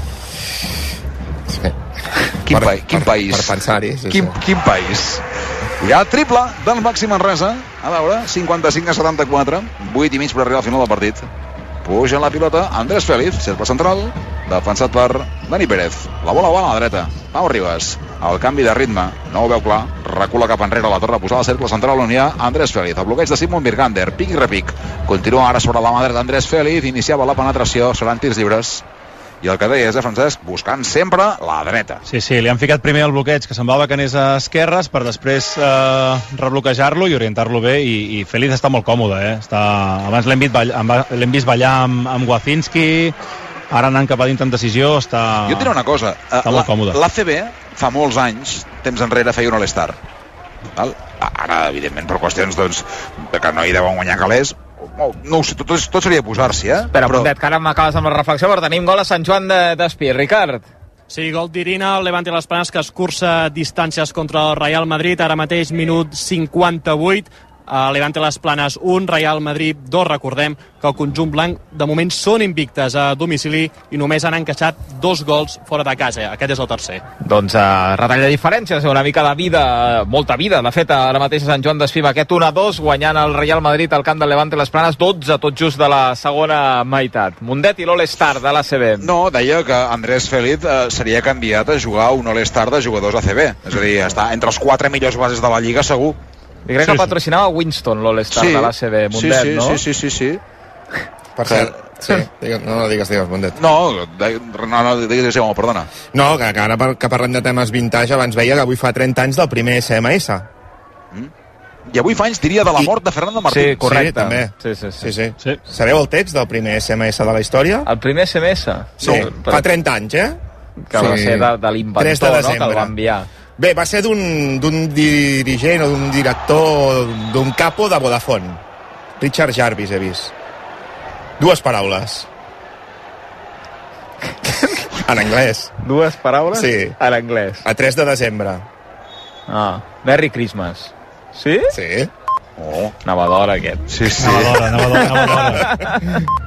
Sí. Quin, per, pa quin per, país. Per pensar-hi, sí, quin, sí. Quin país. Hi ha triple del Màxim Manresa. A veure, cinquanta-cinc a setanta-quatre, vuit i mig per arribar al final del partit. Puja la pilota Andrés Félix, cercle central, defensat per Dani Pérez. La bola va a la dreta, Pau Ribas. El canvi de ritme, no ho veu clar, recula cap enrere la torre, posada al cercle central on hi ha Andrés Félix. El bloqueig de Simon Birgander, pic i repic. Continua ara sobre la mà dreta d'Andrés Félix, iniciava la penetració, seran tirs lliures. I el que deia és de Francesc, buscant sempre la dreta. Sí, sí, li han ficat primer el bloqueig, que semblava que anés a esquerres, per després eh, rebloquejar-lo i orientar-lo bé, i, i Félix està molt còmode, eh? Està... Abans l'hem vist, ball... vist ballar amb, amb Wacinski, ara anant cap a dintre en decisió, està... Jo et diré una cosa, està molt còmode. L'A C B fa molts anys, temps enrere, feia un All-Star. Val? Ara, evidentment, per qüestions doncs, que no hi deuen guanyar calés, no, no ho sé, tot, tot seria posar-s'hi, eh? Espera, però... Puntet, que ara m'acabes amb la reflexió, però tenim gol a Sant Joan d'Espí, Ricard. Sí, gol d'Irina, el Levante les Planes, que escurça distàncies contra el Real Madrid, ara mateix minut cinquanta-vuit, a Levante les Planes un, Real Madrid dos. Recordem que el conjunt blanc de moment són invictes a domicili i només han encaixat dos gols fora de casa. Aquest és el tercer. Doncs uh, retall de diferències, una mica de vida, molta vida, de fet, ara mateix a Sant Joan d'Espí, aquest un a dos, guanyant el Real Madrid al camp del Levante les Planes, dotze, tot just de la segona meitat. Mundet i l'All-Star de l'A C B. No, deia que Andrés Félix eh, seria candidat a jugar un All-Star de jugadors A C B. És a dir, està entre els quatre millors bases de la Lliga, segur. I crec sí, que patrocinava Winston, l'All-Star sí, de l'A C B, Mundet, sí, sí, no? Sí, sí, sí, sí. Per cert, Sí, digues, no, no digues, digues, Bondet. No, no, no digues, home, perdona. No, que, que ara que parlem de temes vintage, abans veia que avui fa trenta anys del primer S M S. Mm. I avui fa anys diria de la mort de Fernando Martín. Sí, correcte. Sí, també. Sí, sí, sí. Sí, sí. sí. Sabeu el text del primer S M S de la història? El primer S M S? Sí, no, però... fa trenta anys, eh? Que va sí. ser de, de l'inventor, de no?, que el va enviar. Bé, va ser d'un dirigent o d'un director, d'un capo de Vodafone. Richard Jarvis, he vist. Dues paraules. En anglès. Dues paraules? Sí. En anglès. A tres de desembre. Ah, Merry Christmas. Sí? Sí. Oh, anava d'hora aquest. Sí, sí. Anava d'hora, anava d'hora, anava d'hora.